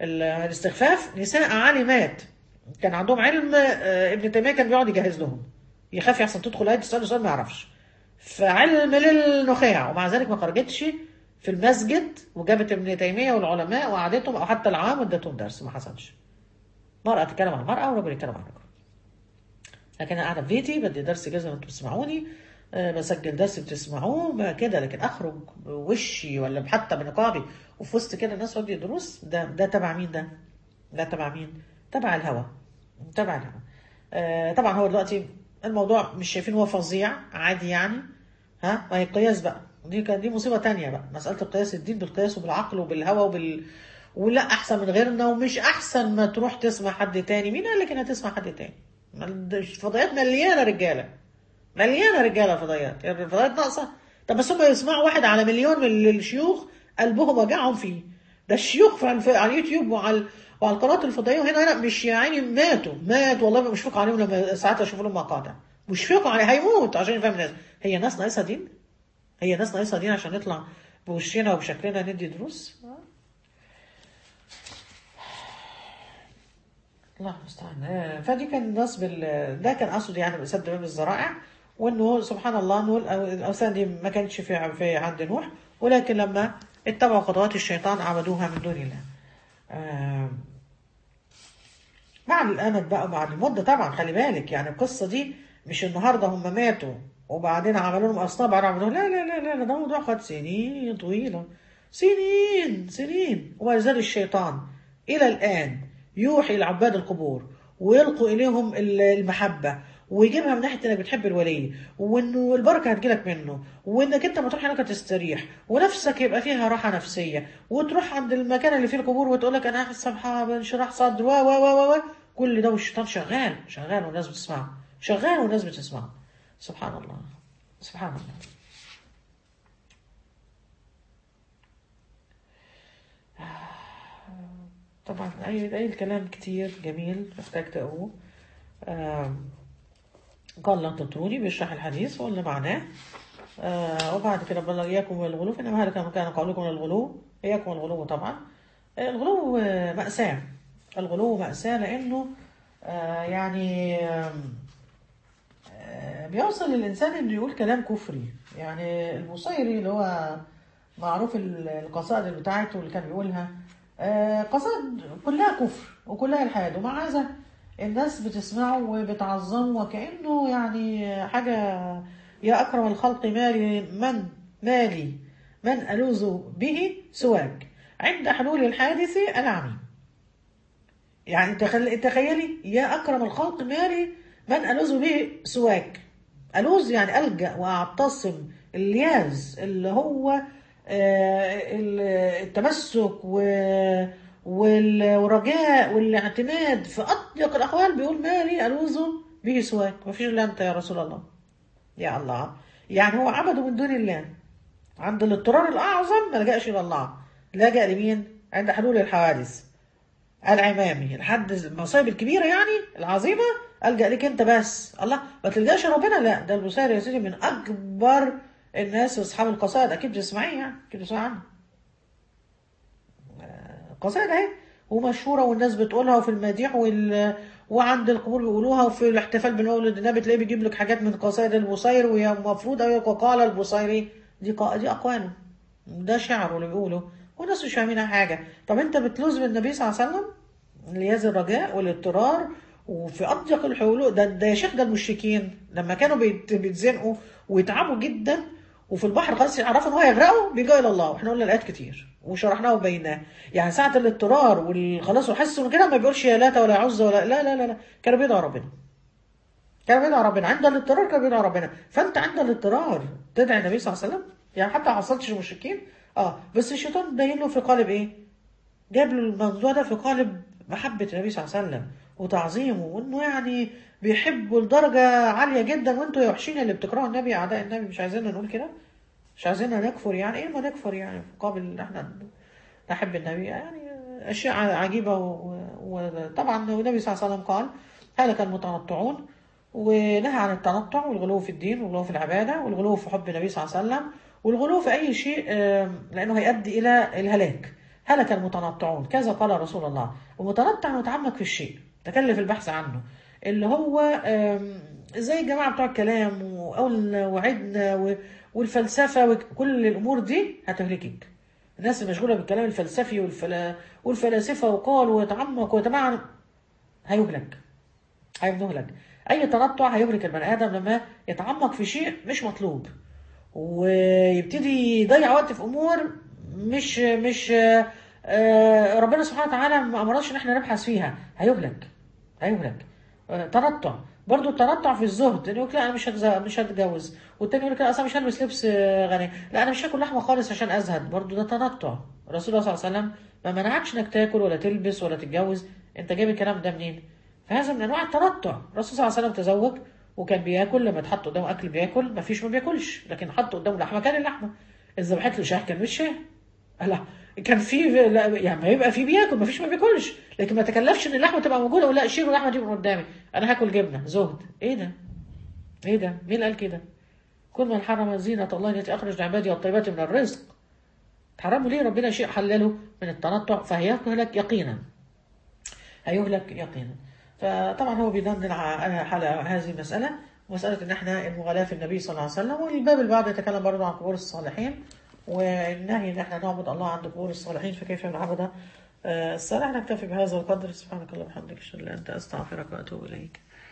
ال- الاستخفاف نساء عالمات كان عندهم علم. آه، ابن تيميه كان بيقعد يجهز لهم، يخاف يحصل تدخل ايه تساله سؤال ما يعرفش، فعلم للنخاع، ومع ذلك ما خرجتش في المسجد وجابت ابن تيميه والعلماء وقعدتهم، او حتى العام وادتهم درس، ما حصلش. مرأة تتكلم عن المرأة ورجل يتكلم عن الرجل. لكن انا قاعده في بيتي بدي درس كذا وانتم بتسمعوني، آه، بسجل درس بتسمعوه بقى كده، لكن اخرج بوشي ولا حتى بنقابي وفي وسط كده الناس بدي دروس، ده ده تبع مين ده؟ ده تبع مين؟ تبع الهوى. تبع الهوى. آه طبعا هو دلوقتي الموضوع مش شايفين هو فظيع عادي يعني. ها، ما هي القياس بقى، دي كان دي مصيبه تانية بقى، مساله القياس، الدين بالقياس وبالعقل وبالهوى وبال ولا احسن من غيرنا، ومش احسن ما تروح تسمع حد تاني. مين قال لك انها تسمع حد تاني؟ الفضائيات مليانه رجاله، مليانه رجاله فضائيات، يعني الفضائيات ناقصه. طب بس هم يسمعوا واحد على مليون من الشيوخ قلبهم وجعهم فيه. ده الشيوخ في الف- على اليوتيوب وعلى وعلى القنوات الفضائيه، وهنا هنا مش يعني ماتوا مات والله مشفق عليهم، لما ساعات اشوف لهم مقاطع مشفق عليه هيموت عشان يفهم الناس. هي ناس ناقصه دين؟ هي ناس ناقصه دين عشان نطلع بوشنا وبشكلنا ندي دروس؟ الله المستعان. آه، فدي كان نصب ال- ده كان قصد يعني سد باب الذرائع، وانه سبحان الله انه الأو- الاوثان دي ما كانتش في في عهد نوح، ولكن لما اتبعوا خطوات الشيطان عبدوها من دون الله. آه، مع الامد بقى وبعد المده طبعا، خلي بالك يعني القصه دي مش النهارده هم ماتوا وبعدين عملوا لهم اصنام بعد عملوا، لا لا لا لا لا، ده موضوع خد سنين طويله، سنين سنين. وما يزال الشيطان الى الان يوحي لعباد القبور ويلقوا اليهم ال- المحبه، ويجيبها من ناحيه انك بتحب الولي، وانه البركه هتجيلك منه، وانك انت ما تروح هناك تستريح ونفسك يبقى فيها راحه نفسيه، وتروح عند المكان اللي فيه القبور وتقول لك انا حاسه بانشراح صدر و و و و كل ده، والشيطان شغال شغال والناس بتسمعه، شغال والناس بتسمعه. سبحان الله، سبحان الله. طبعا أي أي الكلام كتير جميل محتاج تقوه. آم، قال لا تطروني بيشرح الحديث ولا معناه. آه وبعد كده بلغ إياكم والغلو إنما هلك من كان قولكم الغلو، إياكم والغلو طبعا. آه، الغلو آه، مأساة. الغلو مأساة لأنه آه يعني آم، آه، بيوصل للإنسان إنه يقول كلام كفري. يعني البوصيري اللي هو معروف ال- القصائد اللي بتاعته اللي كان بيقولها، آه، قصائد كلها كفر وكلها إلحاد، ومع هذا الناس بتسمعه وبتعظمه وكأنه يعني حاجة. يا أكرم الخلق مالي من مالي من ألوذ به سواك عند حلول الحادث العميم. يعني تخل... تخيلي يا أكرم الخلق مالي من ألوذ به سواك. ألوذ يعني ألجأ وأعتصم، الياز اللي هو آه، التمسك و- وال- والرجاء والاعتماد في أضيق الأحوال. بيقول مالي ألوذ به سواك، مفيش إلا أنت يا رسول الله. يا الله، يعني هو عبده من دون الله. عند الاضطرار الأعظم ما لجأش إلى الله، لجأ لمين؟ عند حلول الحوادث العمامي لحد المصايب الكبيره يعني العظيمه، الجا ليك انت بس. الله، ما تلجاش ربنا. لا، ده البصيري يا سيدي من اكبر الناس اصحاب القصائد، اكيد بتسمعيه يعني، اكيد بتسمعي عنه. القصائد اهي ومشهوره والناس بتقولها، وفي المديح وال... وعند القبور بيقولوها، وفي الاحتفال بمولد النبي تلاقيه بيجيب لك حاجات من قصائد البصيري، وهي المفروض أوي وقال البصيري. دي ق... دي اقواله، ده شعره اللي بيقوله، والناس مش فاهمين حاجه. طب انت بتلوز بالنبي صلى الله عليه وسلم انياز الرجاء والاضطرار وفي اضيق الحلول. ده ده يا شيخ، ده المشركين لما كانوا بيت- بيتزنقوا ويتعبوا جدا وفي البحر خلاص يعرفوا ان هو يغرقوا بيلجأوا الى الله، واحنا قلنا الايات كتير وشرحناها وبيناها. يعني ساعه الاضطرار والخلاص وحسوا كده ما بيقولش يا لاتا ولا عزة ولا لا لا لا لا، كانوا بيدعوا ربنا. كانوا بيدعوا ربنا عند الاضطرار، كانوا بيدعوا ربنا. فانت عند الاضطرار تدعي النبي صلى الله عليه وسلم، يعني حتى ما حصلتش المشركين. اه بس الشيطان باين له في قالب ايه؟ جاب له الموضوع ده في قالب محبة النبي صلى الله عليه وسلم وتعظيمه، وانه يعني بيحبه لدرجة عالية جدا. وانتوا يا وحشين اللي بتكرهوا النبي اعداء النبي، مش عايزيننا نقول كده؟ مش عايزيننا نكفر؟ يعني ايه ما نكفر يعني في مقابل ان احنا نحب النبي؟ يعني اشياء عجيبة. و- وطبعا النبي صلى الله عليه وسلم قال هلك المتنطعون، ونهى عن التنطع والغلو في الدين والغلو في العبادة والغلو في حب النبي صلى الله عليه وسلم والغلو في أي شيء، آم، لأنه هيؤدي إلى الهلاك. هلك المتنطعون كذا قال رسول الله. ومتنطع متعمق في الشيء، تكلف البحث عنه، اللي هو آم، زي الجماعة بتوع الكلام وقولنا وعدنا و- والفلسفة وكل الأمور دي هتهلكك. الناس المشغولة بالكلام الفلسفي والفلا والفلاسفة وقال ويتعمق ويتمعن هيهلك، هيهلك. أي تنطع هيهلك البني آدم لما يتعمق في شيء مش مطلوب، ويبتدي يضيع وقت في امور مش مش آه، ربنا سبحانه وتعالى ما امرناش ان احنا نبحث فيها، هيهلك، هيهلك. آه، تنطع، برضو التنطع في الزهد، انه يقول لا انا مش هتز- مش هتجوز، والتاني يقول لك لا اصلا مش هلبس لبس آه، غني، لا انا مش هاكل لحمه خالص عشان ازهد، برضو ده تنطع. الرسول صلى الله عليه وسلم ما منعكش انك تاكل ولا تلبس ولا تتجوز، انت جايب الكلام ده منين؟ فهذا من انواع التنطع. الرسول صلى الله عليه وسلم تزوج وكان بياكل، لما اتحط قدامه اكل بياكل، ما فيش ما بياكلش، لكن حط قدامه لحمه كان اللحمه، اذا ذبحت له شاه كان مش شاه. لا، كان في لا يعني ما يبقى في بياكل، ما فيش ما بياكلش، لكن ما تكلفش ان اللحمه تبقى موجوده ولا شيلوا اللحمه دي من قدامي، انا هاكل جبنه. زهد ايه ده؟ ايه ده؟ مين قال كده؟ كل من حرم زينة الله التي اخرج لعبادي والطيبات من الرزق. حرموا ليه ربنا شيء حلله من التنطع؟ فهيهلك يقينا، هيهلك يقينا. فطبعا هو بيدندن على على هذه المسألة، مسألة إن إحنا المغالاة في النبي صلى الله عليه وسلم. والباب اللي بعده يتكلم برضه عن قبور الصالحين، والنهي إن إحنا نعبد الله عند قبور الصالحين، فكيف نعبد آه، الصالح. نكتفي بهذا القدر. سبحانك اللهم وبحمدك، أشهد أن لا إله إلا أنت، أستغفرك وأتوب إليك.